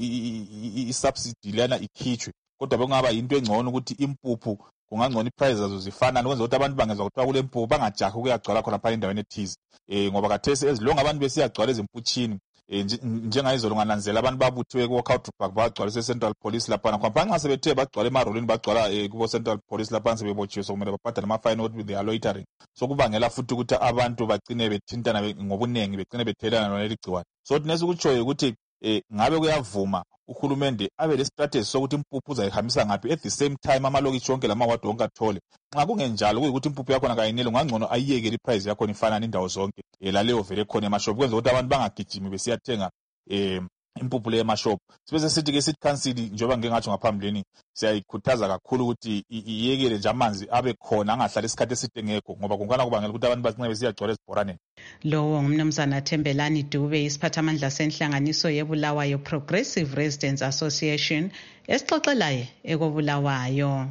i-subsidy lana ikhitshwe, kodwa bekungaba into engcono ukuthi impuphu kungangcono i-price zazo zifanana kwenza ukuthi abantu bangezwa ukuthi kule mpuphu bangajaha ukuyagcwala khona phana endaweni ethize. Eh ngoba kathesi ezilonga abantu besiyagcwala ezemputshini njengayizolo ngananzela abantu babuthiwe ku-Walkout Park bagcwalise Central Police lapha khona nxa sebethe bagcwala emarolini bagcwala kubo Central Police lapha sebebotshiwe sokumele babhadale ama-fine ukuthi they are loitering. So kubangela futhi ukuthi abantu bagcine bethintana ngobunengi begcine bethelana naleli gciwane. So tinesi ukutshoyo ukuthi eh ngabe kuyavuma uhulumende abe le strategy sokuthi impuphu uzayihambisa ngaphi at the same time amalokitshi onke lamawadi onke athole. Nxa kungenjalo kuyikuthi impuphu yakhona kayinele ngangcono ayiyeke i-price yakhona ifanana indawo zonke laleyo vele khona emashop kwenza ukuthi abantu bangagijimi besiyathenga eh impuphu le emashop. Sibese sithi ke sithi council njengoba ngeke ngathi ngaphambilini siyayikhuthaza kakhulu ukuthi iyekele nje amanzi abe khona angahlali isikhathi eside ngekho ngoba kungana kubangela ukuthi abantu bacine besiyagcwala ezibhoraneni. Lowo ngumnumzana Thembelani Dube, isiphathamandla senhlanganiso yeBulawayo Progressive Residents Association, esixoxelayo ekobulawayo.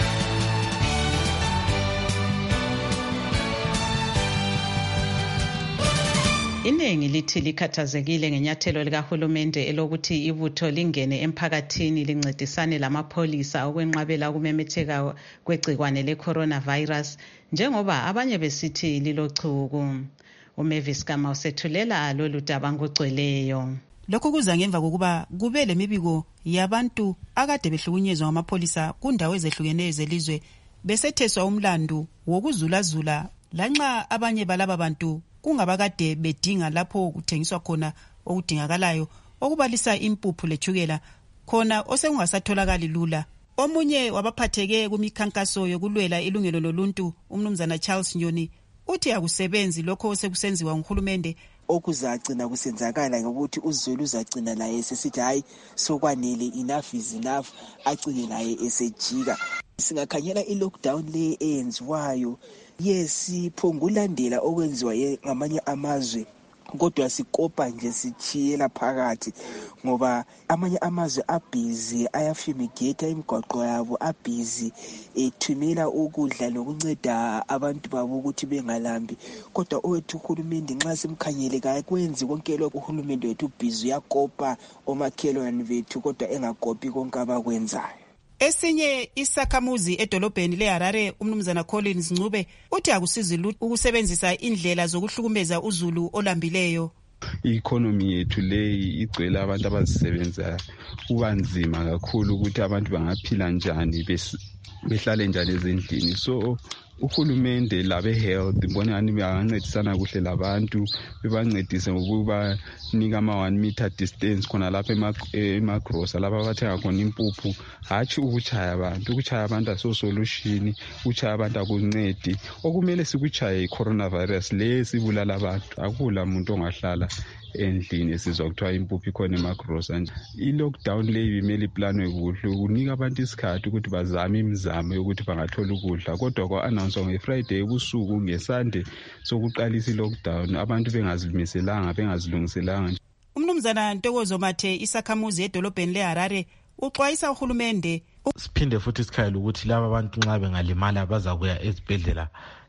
Iningi lithi likhathazekile ngenyathelo likahulumende elokuthi ibutho lingene emphakathini lincedisane lamapholisa ukwenqabela ukumemetheka kwegcikwane le-coronavirus njengoba abanye besithi lilochuku. uMavis Gama usethulela lolu daba ngogcweleyo. Lokhu kuza ngemva kokuba kube lemibiko yabantu akade behlukunyezwa ngamapholisa kundawo ezehlukeneyo zelizwe besetheswa umlandu wokuzulazula lanxa abanye balaba bantu kungabakade bedinga lapho kuthengiswa khona okudingakalayo okubalisa impuphu lechukela khona osekungasatholakali lula. Omunye wabaphatheke kumikhankaso yokulwela ilungelo loluntu umnumzana Charles Nyoni uthi akusebenzi lokho osekusenziwa nguhulumende okuzagcina kusenzakala ngokuthi uZulu uzagcina naye esesithi hayi sokwanele, enough is enough, agcine naye esejika. Singakhanyela i-lockdown le eyenziwayo, yes siphongulandela okwenziwa ngamanye amazwe kodwa sikopa nje sichiyela phakathi ngoba amanye amazwe abhizi ayafumigate imigwaqo yabo, abhizi ethumela ukudla lokunceda abantu babo ukuthi bengalambi. Kodwa owethu uhulumende nxa simkhanyele kayekwenzi konke lokho uhulumende wethu ubhizi uyakopa omakhelwane bethu kodwa engakopi konke abakwenzayo. Esinye isakhamuzi edolobheni leHarare umnumzana Collins Ncube uthi akusizi lutho ukusebenzisa indlela zokuhlukumeza uZulu olambileyo. I-economy yethu leyi igcwele abantu abazisebenzayo, kubanzima kakhulu ukuthi abantu bangaphila njani behlale njani ezindlini. So uhulumende labe health ngibona ngani bangancedisana kuhle labantu, bebancedise ngokuba nika ama one meter distance khona lapha emagrosa lapha bathenga khona impuphu, hatshi ukuchaya abantu. Ukuchaya abantu aso solution, ukuchaya abantu akuncedi. Okumele sikuchaye i-coronavirus le sibulala abantu, akula muntu ongahlala endlini esizwa kuthiwa impuphu ikhona emagrosa nje. I-lockdown le imele iplanwe kuhle ukunika abantu isikhathi ukuthi bazame imizamo yokuthi bangathola ukudla, kodwa kwa-announce nge-Friday ebusuku ngesande sokuqalisa i-lockdown abantu bengazilimiselanga bengazilungiselanga. Umnumzana Ntokozo Mathe isakhamuzi edolobheni leHarare uxwayisa uhulumende siphinde futhi sikhayela ukuthi laba abantu nxa bengalimala baza kuya ezibhedlela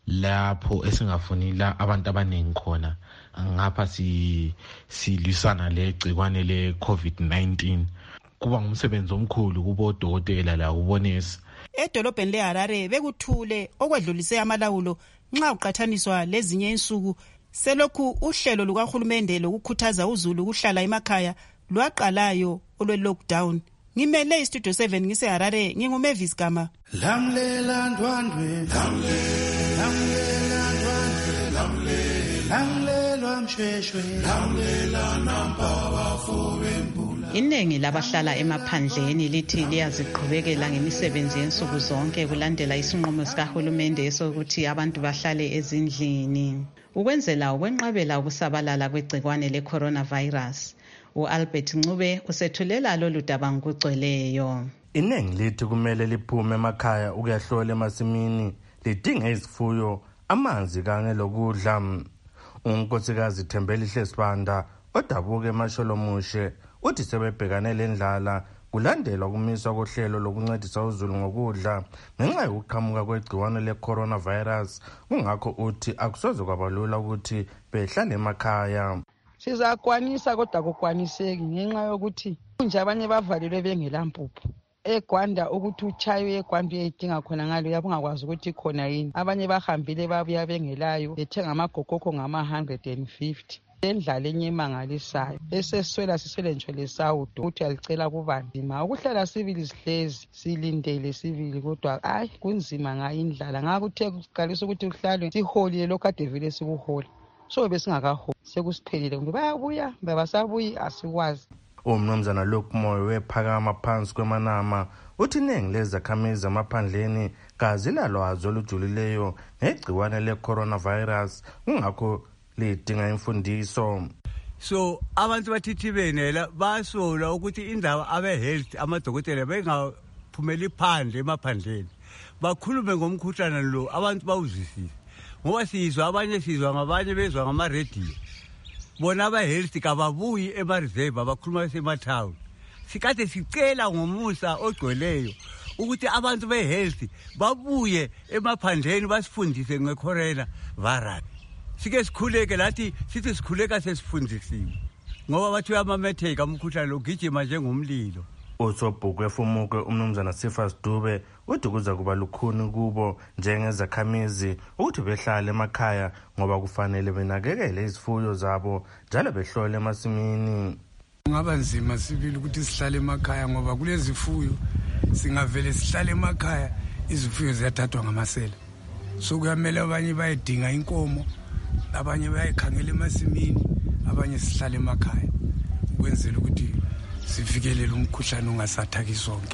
lapho esingafuni la abantu abaningi khona. Ngapha si silwisana legcikwane le COVID nineteen. Kuba ngumsebenzi omkhulu kubo odokotela la ubonesi. Edolobheni leHarare bekuthule okwedlulise amalawulo nxa uqathaniswa lezinye insuku selokhu uhlelo lukahulumende lokukhuthaza uZulu ukuhlala emakhaya lwaqalayo olwe lockdown. Ngimele istudio seven ngiseHarare nginguMavis Gama. Lamlela ndwandwe lamlela ndwandwe lamlela msheshwe lamlela nampawa fowembula. Iningi labahlala emaphandleni lithi liyaziqhubekela ngemisebenzi yensuku zonke kulandela isinqumo sikahulumende esokuthi abantu bahlale ezindlini ukwenzela ukwenqabela ukusabalala kwegcikwane le-coronavirus. U-Albert Ncube usethulela lolu daba ngokugcweleyo. Iningi lithi kumele liphume emakhaya ukuyahlola emasimini lidinge izifuyo, amanzi kanye lokudla. Unkosikazi Thembelihle Sibanda odabuka eMasholomushe uthi sebebhekane lendlala kulandelwa kumiswa kohlelo lokuncedisa uZulu ngokudla ngenxa yokuqhamuka kwegciwane le-coronavirus. Kungakho uthi akusoze kwabalula ukuthi behlale emakhaya. Sizakwanisa kodwa kokwaniseki ngenxa yokuthi nje abanye bavalelwe bengelampuphu. eGwanda ukuthi uchayo eGwanda uyayidinga khona ngalo yabe ungakwazi ukuthi khona yini. Abanye bahambile babuya bengelayo bethenga amagogoko ngama one hundred fifty. Endlala enye emangalisayo eseswela siswele nje lesawudo ukuthi alicela kubanzima ukuhlala sibili sihlezi silindele sibili kodwa hayi kunzima ngayo indlala ngakuthe kuqalisa ukuthi uhlalwe siholile lokade vele sikuhola so besingakaholi sekusiphelile kumbe bayabuya babasabuyi asikwazi. Umnumzana Lokmoyo wephakama phansi kwemanama uthi iningi lezakhamizi amaphandleni kazila lwazi olujulileyo ngegciwane le-coronavirus kungakho lidinga imfundiso. So abantu bathithibene basola ukuthi indaba abe health amadokotela bengaphumeli phandle emaphandleni bakhulume ngomkhuhlane lo abantu bawuzwisise ngoba sizwa abanye sizwa ngabanye bezwa ngama radio bona aba health kababuyi ema reserve abakhuluma besemathawuni sikade sicela ngomusa ogcweleyo ukuthi abantu be health babuye emaphandleni basifundise ngecorona virus sike sikhuleke lathi sithi sikhuleka sesifundisiwe ngoba bathi uyamametheka umkhuhlane ugijima njengomlilo. Usobhukwe Fumuke umnumzana Sifas Dube uthi kuza kuba lukhuni kubo njengezakhamizi ukuthi behlale emakhaya ngoba kufanele benakekele izifuyo zabo njalo behlole emasimini. Kungaba nzima sibili ukuthi sihlale emakhaya ngoba kulezi zifuyo singavele sihlale emakhaya izifuyo ziyathathwa ngamasela. So kuyamele abanye bayedinga inkomo, abanye bayikhangela emasimini, abanye sihlale emakhaya ukwenzela ukuthi sifikelele umkhuhlane ungasathaki sonke.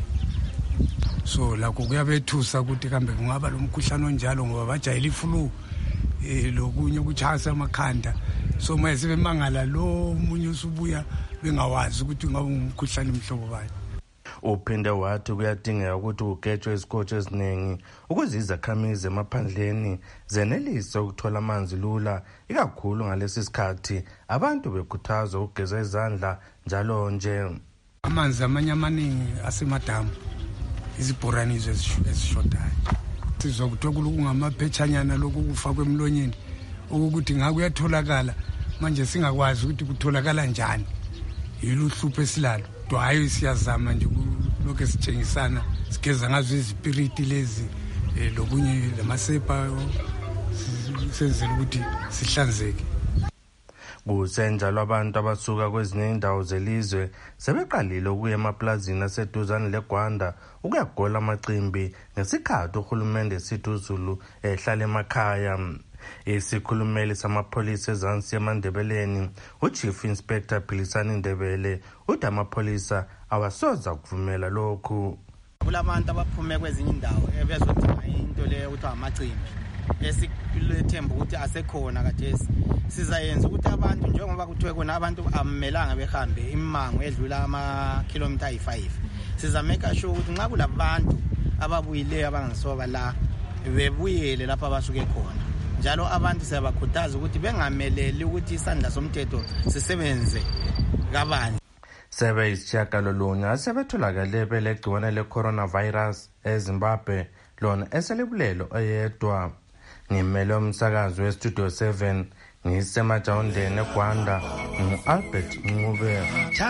So lakho kuyabethusa ukuthi kambe kungaba lo mkhuhlane onjalo ngoba bajayela iflu eh lokunye ukuchasa amakhanda. So mayesibe mangala lo umunye usubuya bengawazi ukuthi ngaba umkhuhlane umhlobo bani. Uphinde wathi kuyadingeka ukuthi ugejwe izikotsho eziningi ukuze izakhamizi emaphandleni zenelise ukuthola amanzi lula ikakhulu ngalesi sikhathi abantu bekhuthazwa ukugeza izandla njalo nje. Amanzi amanye amaningi asemadamu izibhoranizo ezishodayo sizwa kuthiwa kungamaphetshanyana lokhu kufakwe emlonyeni ukuthi ngakuyatholakala manje singakwazi ukuthi kutholakala njani yiluhlupho esilalo hayi siyazama nje lokho esitshengisana sigeza ngazo izipiriti lezi lokunye lamasepa senzele ukuthi sihlanzeke. Kusenjalo abantu abasuka kwezinye indawo zelizwe sebeqalile ukuya emaplazini aseduzane leGwanda ukuyagola amacimbi ngesikhathi uhulumende esithi uZulu ehlala emakhaya. Isikhulumeli samapholisa ezansi eMandebeleni uChief Inspector Philisani Ndebele uthi amapholisa awasoza kuvumela lokhu. Kulabantu abaphume kwezinye indawo ebezodinga into leyo ukuthi amacimbi esikulethemba ukuthi asekhona kathesi sizayenza ukuthi abantu njengoba kuthiwe kuna abantu amelanga behambe imango edlula ama kilometer ayi-five siza make sure ukuthi nxa kulabantu ababuyileyo abangasoba la bebuyele lapho abasuke khona njalo abantu siyabakhuthaza ukuthi bengameleli ukuthi isandla somthetho sisebenze kabani. Sebe isitshiyagalolunye sebetholakale belegciwane le-coronavirus eZimbabwe lona eselibulelo oyedwa. Ngimele umsakazi westudio seven ngisemajawundeni eGwanda ngu-Albert Ncube.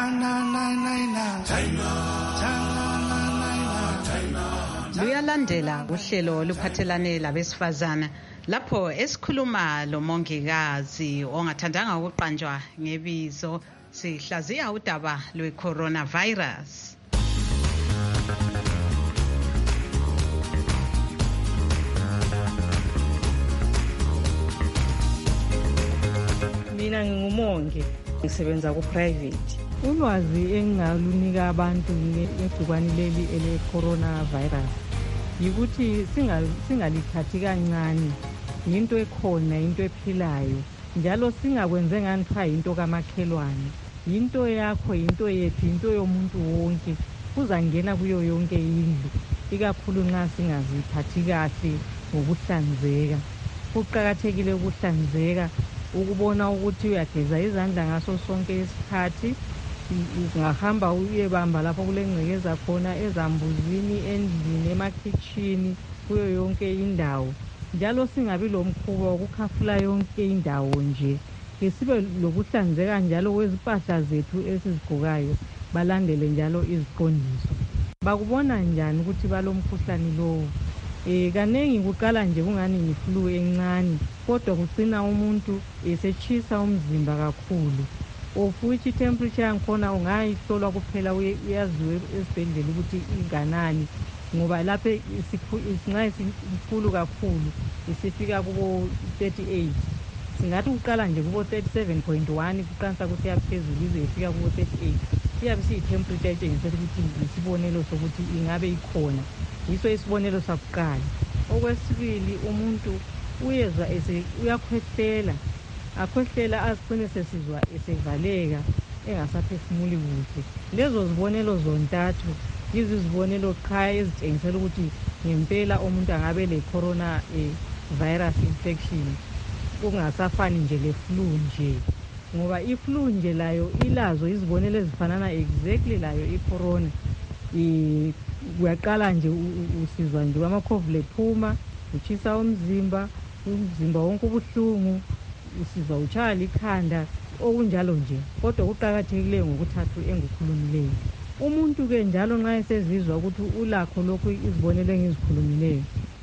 Luyalandela uhlelo oluphathelane labesifazana lapho esikhuluma lomongikazi ongathandanga ukuqanjwa ngebizo sihlaziya udaba lwe-coronavirus. Mina ngingumongi ngisebenza ku private. Ulwazi engalunika abantu ngegcikwane leli ele coronavirus yikuthi singalithathi kancane into ekhona into ephilayo njalo singakwenze ngani kuthiwa into kamakhelwane into yakho into yethu into yomuntu wonke kuzangena kuyo yonke indlu ikakhulu nxa singaziphathi kahle ngokuhlanzeka. Kuqakathekile ukuhlanzeka ukubona ukuthi uyageza izandla ngaso sonke isikhathi ungahamba uyebamba lapho kulengcekeza khona ezambuzini endlini emakhitshini kuyo yonke indawo njalo singabi lomkhuba wokukhafula yonke indawo nje sibe lokuhlanzeka njalo kwezimpahla zethu esizigqokayo balandele njalo iziqondiso. Bakubona njani ukuthi balomkhuhlane lowo? Eh kanengi kuqala nje kungani ngiflu encane kodwa kugcina umuntu esechisa umzimba kakhulu. Ofuthi temperature yankhona ungayihlolwa kuphela uyaziwe esibhedlela ukuthi inganani ngoba lapha isinxa isikhulu kakhulu isifika kubo thirty-eight singathi uqala nje kubo thirty-seven point one kuqansa ukuthi yaphezulu ize ifika kubo thirty-eight iyabe siyitemperature etshengisa ukuthi isibonelo sokuthi ingabe ikhona yiso isibonelo sakuqala. Okwesibili umuntu uyezwa ese uyakhwehlela akhwehlela azicine sesizwa esevaleka engasaphefumuli kuhle. Lezo zibonelo zontathu yizo izibonelo qha ezitshengisela ukuthi ngempela umuntu angabe le-corona eh, virus infection, kungasafani nje le-flu nje, ngoba i-flu nje layo ilazo izibonelo ezifanana exactly layo i-corona. Uyaqala nje usizwa nje amakhovula ephuma, uchisa umzimba, umzimba wonke ubuhlungu, usizwa utshaya likhanda, okunjalo nje. Kodwa kuqakathekileyo ngokuthathu engukhulumileyo. Umuntu-ke njalo nxa esezizwa ukuthi ulakho lokhu izibonelo engizikhulumileyo,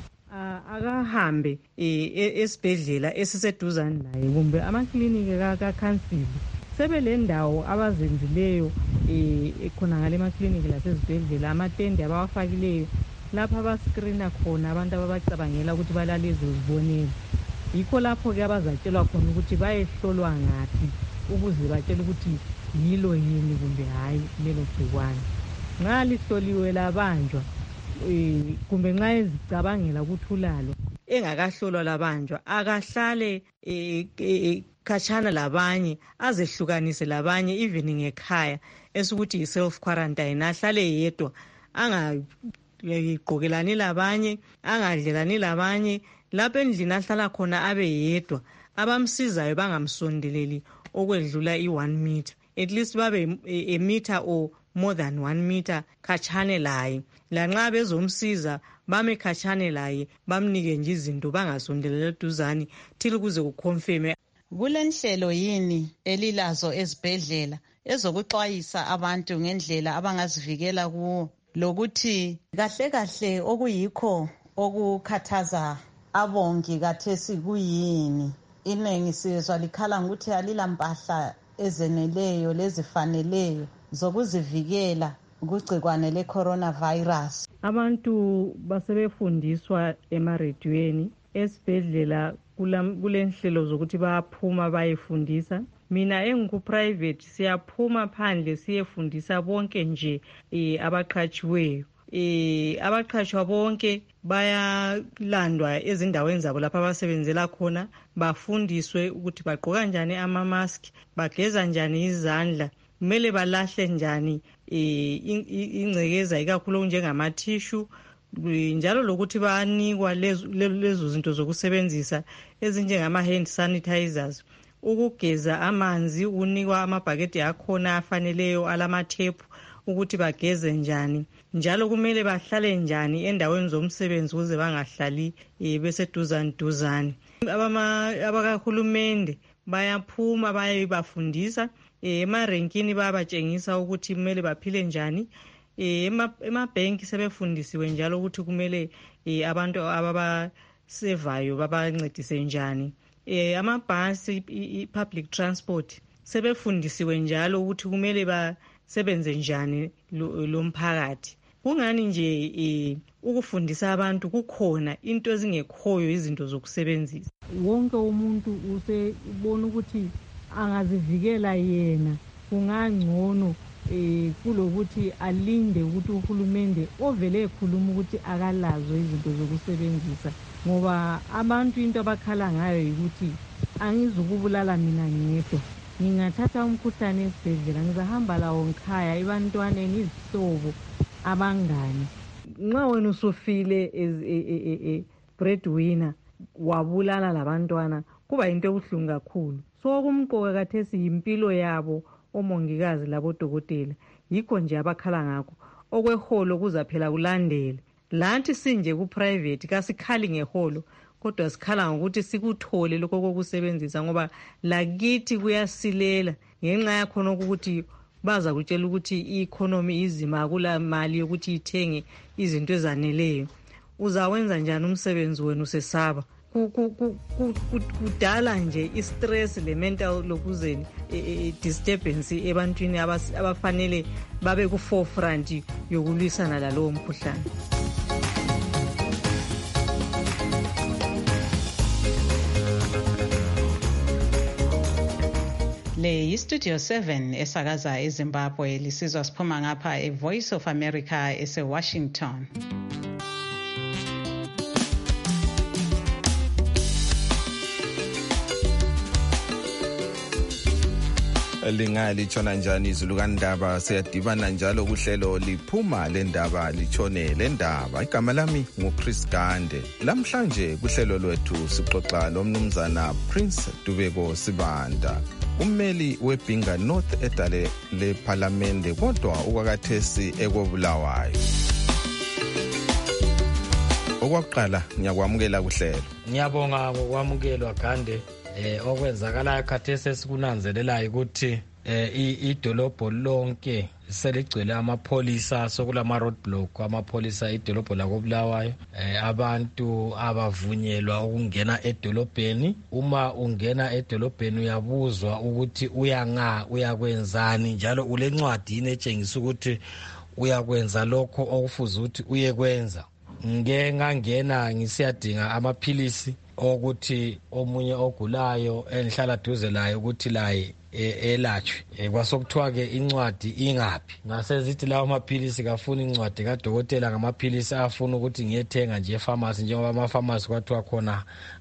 akahambe esibhedlela esiseduzane laye kumbe amakliniki kakhansili. Sebelendawo abazenzileyo khona ngale makliniki lasezibhedlela, amatende abawafakileyo lapha abaskrina khona abantu ababacabangela ukuthi balalezo zibonelo. Yikho lapho-ke abazatshelwa khona ukuthi bayehlolwa ngaphi ukuze batshele ukuthi yilo yini kumbe hayi lelo gcikwane. Nxa lihloliwe labanjwa kumbe nxa ezicabangela ukuthi ulalo engakahlolwa labanjwa, akahlale khatshana labanye, azehlukanise labanye even ngekhaya esukuthi yi-self quarantine, ahlale yedwa, angagqokelani labanye, angadlelani labanye. Lapho endlini ahlala khona abe yedwa, abamsizayo bangamsondeleli okwedlula i-one meter, at least babe a meter or more than one meter khatshane laye. Lanxa bezomsiza bame khatshane laye, bamnike nje izinto, bangasondeleli eduzane till kuze kuconfirme. Kulenhlelo yini elilazo ezibhedlela ezokuxwayisa abantu ngendlela abangazivikela kuwo, lokuthi kahle kahle okuyikho okukhathaza abongi kathesi kuyini? Inengi sizwa likhala ngokuthi alilampahla ezeneleyo lezifaneleyo zokuzivikela kugcikwane le-coronavirus. Abantu basebefundiswa emarediyweni, esibhedlela kulenhlelo zokuthi bayaphuma bayefundisa. Mina engiku-private siyaphuma phandle siyefundisa bonke nje abaqhatshiweyo. Eh abaqhatshwa bonke bayalandwa ezindaweni zabo lapha abasebenzela khona, bafundiswe ukuthi bagqoka njani ama-mask, bageza njani izandla, kumele balahle njani ingcekeza ikakhulu njengama-tissue, njalo lokuthi banikwa lezo zinto zokusebenzisa ezinjengama-hand sanitizers, ukugeza amanzi, unikwa amabhakede akhona afaneleyo alamathephu ukuthi bageze njani, njalo kumele bahlale njani endaweni zomsebenzi ukuze bangahlali beseduzane duzane. Abakahulumende bayaphuma bayebafundisa, emarenkini bayabatshengisa ukuthi kumele baphile njani. Emabhenki sebefundisiwe njalo ukuthi kumele abantu ababasevayo babancedise njani. Amabhasi, i-public transport, sebefundisiwe njalo ukuthi kumele basebenze njani lo mphakathi. Kungani nje ukufundisa abantu kukhona into ezingekhoyo izinto zokusebenzisa. Wonke umuntu usebona ukuthi angazivikela yena kungangcono eh kulokuthi alinde ukuthi uhulumende ovele ekhuluma ukuthi akalazo izinto zokusebenzisa, ngoba abantu into abakhala ngayo ukuthi angizukubulala mina ngedwa, ngingathatha umkhuhlane esibhedlela ngizahamba lawo ngikhaya ebantwaneni, izihlobo, abangani. Nxa wena usufile as a breadwinner wabulala labantwana kuba into ebuhlungu kakhulu. So kumqoka kathesi impilo yabo omongikazi labodokotela, yikho nje abakhala ngakho. Okweholo kuzaphela kulandele. Lanthi sinje ku-private kasikhali ngeholo, kodwa sikhala ngokuthi sikuthole lokho kokusebenzisa, ngoba lakithi kuyasilela ngenxa yakhona ukuthi baza kutshela ukuthi i-economy izima, akula mali yokuthi ithenge izinto ezaneleyo. Uzawenza njani umsebenzi wenu usesaba? Kudala nje i-stress le-mental lokuzeni disturbance ebantwini abafanele babe ku-forefront yokulwisana lalowo mkhuhlane. Le yi-Studio seven esakaza eZimbabwe, lisizwa siphuma ngapha e-Voice of America ese-Washington. Lingalishona njani izulu kaNdaba siyadibana njalo kuhlelo liphuma lendaba lichone lendaba. Igama lami nguChris Gande. Lamhlanje kuhlelo lwethu sixoxa lomnumzana Prince Dubeko Sibanda, ummeli weBinga North edale leParliamente kodwa ukwakathesi ekobulawayo. Okwaqala ngiyakwamukela kuhlelo. Ngiyabonga ngokwamukelwa Gande. Eh okwenzakala khathesi esikunanzelelayo ukuthi eh idolobho lonke seligcwele amapholisa sokulama roadblock amapholisa idolobho lakobulawayo. Eh abantu abavunyelwa ukungena edolobheni. Uma ungena edolobheni uyabuzwa ukuthi uyanga uyakwenzani njalo ulencwadi inetshengisa ukuthi uyakwenza lokho okufuza ukuthi uyekwenza. Ngeke ngangena ngisiyadinga amaphilisi ukuthi omunye ogulayo enhlala duze layo ukuthi laye elatshwe kwasokuthiwa ke incwadi ingaphi. Ngasezithi lawo amaphilisi kafuni incwadi kadokotela ngamaphilisi afuna ukuthi ngiyethenga nje epharmacy njengoba ama-pharmacy kwathiwa khona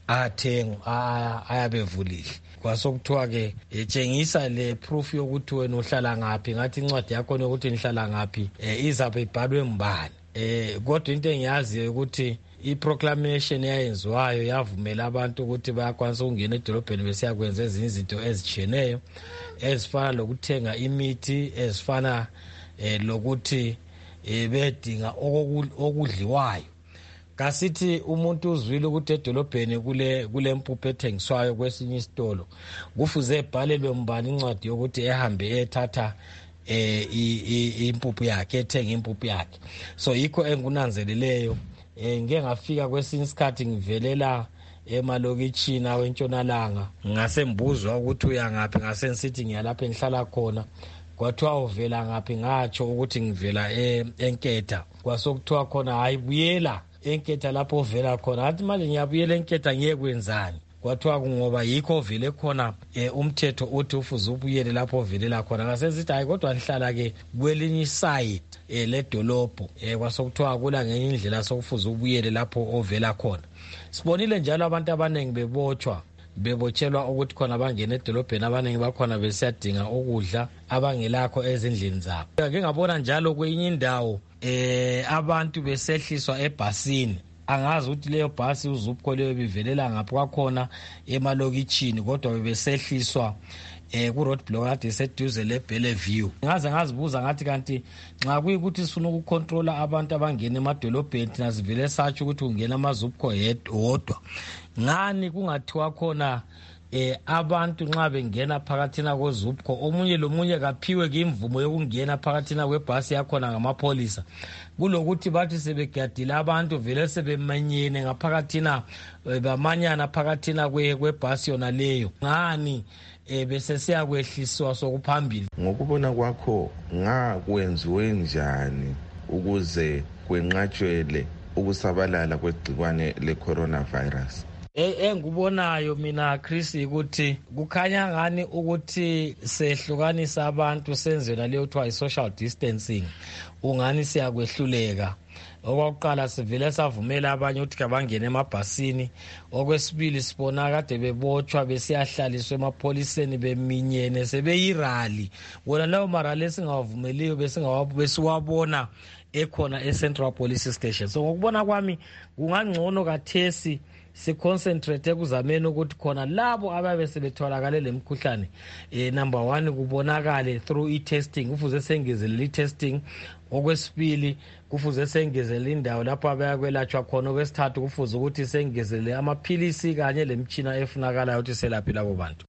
ayathenga ayabevulile. Kwasokuthiwa ke etshengisa le proof yokuthi wena uhlala ngaphi, ngathi incwadi yakho ukuthi nihlala ngaphi izabe ibhalwe mbani. Eh kodwa into engiyaziyo ukuthi iproclamation eyenziwayo yavumela abantu ukuthi bayakwanisa ukungena edolobheni besiyakwenza ezinye izinto ezitshiyeneyo ezifana lokuthenga imithi, ezifana eh lokuthi eh bedinga okudliwayo. Kasithi umuntu uzwile ukuthi edolobheni kule kule mpuphu ethengiswayo kwesinye isitolo kufuze ebhalelwe mbani incwadi yokuthi ehambe ethatha eh impuphu yakhe ethenga impuphu yakhe. So yikho engunanzeleleyo eh ngeke ngafika kwesinye isikhathi ngivelela emalokitshini awentshonalanga ngasembuzwa ukuthi uya ngaphi, ngasengisithi ngiyalapha engihlala khona. Kwathiwa uvela ngaphi, ngatsho ukuthi ngivela eNketha. Kwasokuthiwa khona hayibuyela eNketha lapho uvela khona. Ngathi manje ngiyabuyela eNketha ngiyekwenzani? Kwathiwa ngoba yikho vele khona umthetho uthi ufuze ubuyele lapho ovelela khona. Ngasesithi hayi kodwa nihlala ke kwelinye side ledolobho kwasokuthiwa kula ngenye indlela sokufuze ubuyele lapho ovela khona. Sibonile njalo abantu abaningi bebotshwa bebotshelwa ukuthi khona bangena edolobheni, abaningi bakhona besiyadinga ukudla abangelakho ezindlini zabo. Ngeke ngabona njalo kwenye indawo eh abantu besehliswa ebhasini. Angazi ukuthi leyo bhasi uzupho leyo bivelela ngapha kwakhona emalokitshini kodwa bebesehliswa eh ku road block ade seduze le Bellevue. Ngaze ngazibuza ngathi kanti nxa kuyikuthi sifuna ukucontrola abantu abangena emadolobheni nasivele satsho ukuthi ungena amazupho yedwa, ngani kungathiwa khona eh abantu nxa bengena phakathina kozupho omunye lomunye kaphiwe imvumo yokungena phakathina kwebhasi yakhona ngamapholisa, kulokuthi bathi sebegadile abantu vele sebemanyene ngaphakathina bamanyana phakathina kwebhasi yona leyo. Ngani eh bese siyakwehliswa sokuphambili? Ngokubona kwakho ngakwenziwe njani ukuze kwenqatshwele ukusabalala kwegcikwane le-coronavirus? Engubonayo mina Chris ukuthi kukhanya ngani ukuthi sehlukanisa abantu senzela leyo kuthiwa i-social distancing ungani siyakwehluleka. Okokuqala sivele savumela abanye ukuthi kabangene emabhasini. Okwesibili sibona kade bebotshwa besiyahlaliswa emapholiseni beminyene sebeyirally. Wona lawo marali esingawavumeliyo besiwabona ekhona eCentral Police Station. So ngokubona kwami kungangcono kathesi si concentrate ekuzameni ukuthi khona labo ababe sebetholakale lemkhuhlane eh number one kubonakale through i-testing, kufuze sengezele i-testing. Okwesibili kufuze sengezele indawo lapho abayakwelatshwa khona. Okwesithathu kufuze ukuthi sengezele amaphilisi kanye lemtshina efunakalayo ukuthi selaphe labo bantu.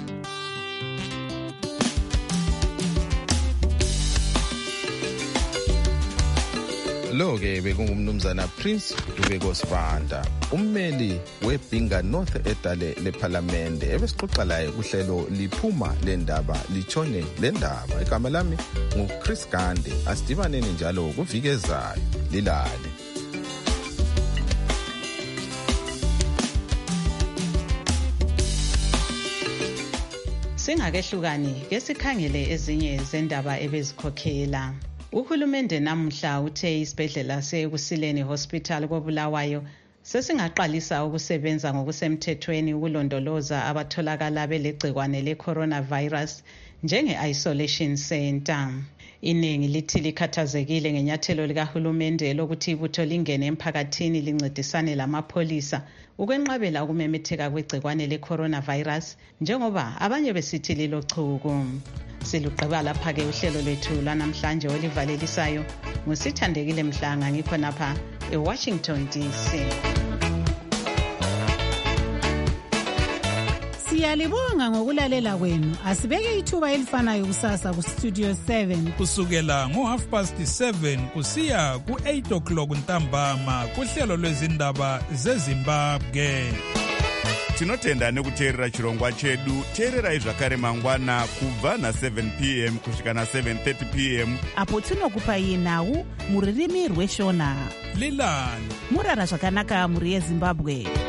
Lo-ke bekungumnumzana Prince Dubeko Sibanda, ummeli weBinga North edale leParliamente, ebesixoxa laye kuhlelo liphuma lendaba lichone lendaba. Igama lami nguChris Gande. Asidibaneni njalo kuviki ezayo. Lilale. Singakehlukani ke sikhangele ezinye zendaba ebezikhokhela. Uhulumende namuhla uthe isibhedlela seKusileni Hospital koBulawayo sesingaqalisa ukusebenza ngokusemthethweni ukulondoloza abatholakala belegcikwane le-coronavirus njenge-isolation center. Iningi lithi likhathazekile ngenyathelo likahulumende lokuthi ibutho lingene emphakathini lincedisane lamapholisa ukwenqabela ukumemetheka kwegcikwane le-coronavirus njengoba abanye besithi lilochuku. Silugqiba lapha-ke uhlelo lwethu lwanamhlanje olivalelisayo nguSithandekile Mhlanga, ngikho napha eWashington D C. Siyalibonga ngokulalela kwenu. Asibeke ithuba elifanayo kusasa ku Studio seven kusukela ngo half past seven kusiya ku eight o'clock ntambama kuhlelo lwezindaba zeZimbabwe. Tinotenda nekuteerera chirongwa chedu. Teererai zvakare mangwana kubva na seven p m kusvika na seven thirty p m apo tinokupai nhau muririmi rweshona. Lilani murara zvakanaka muri yeZimbabwe.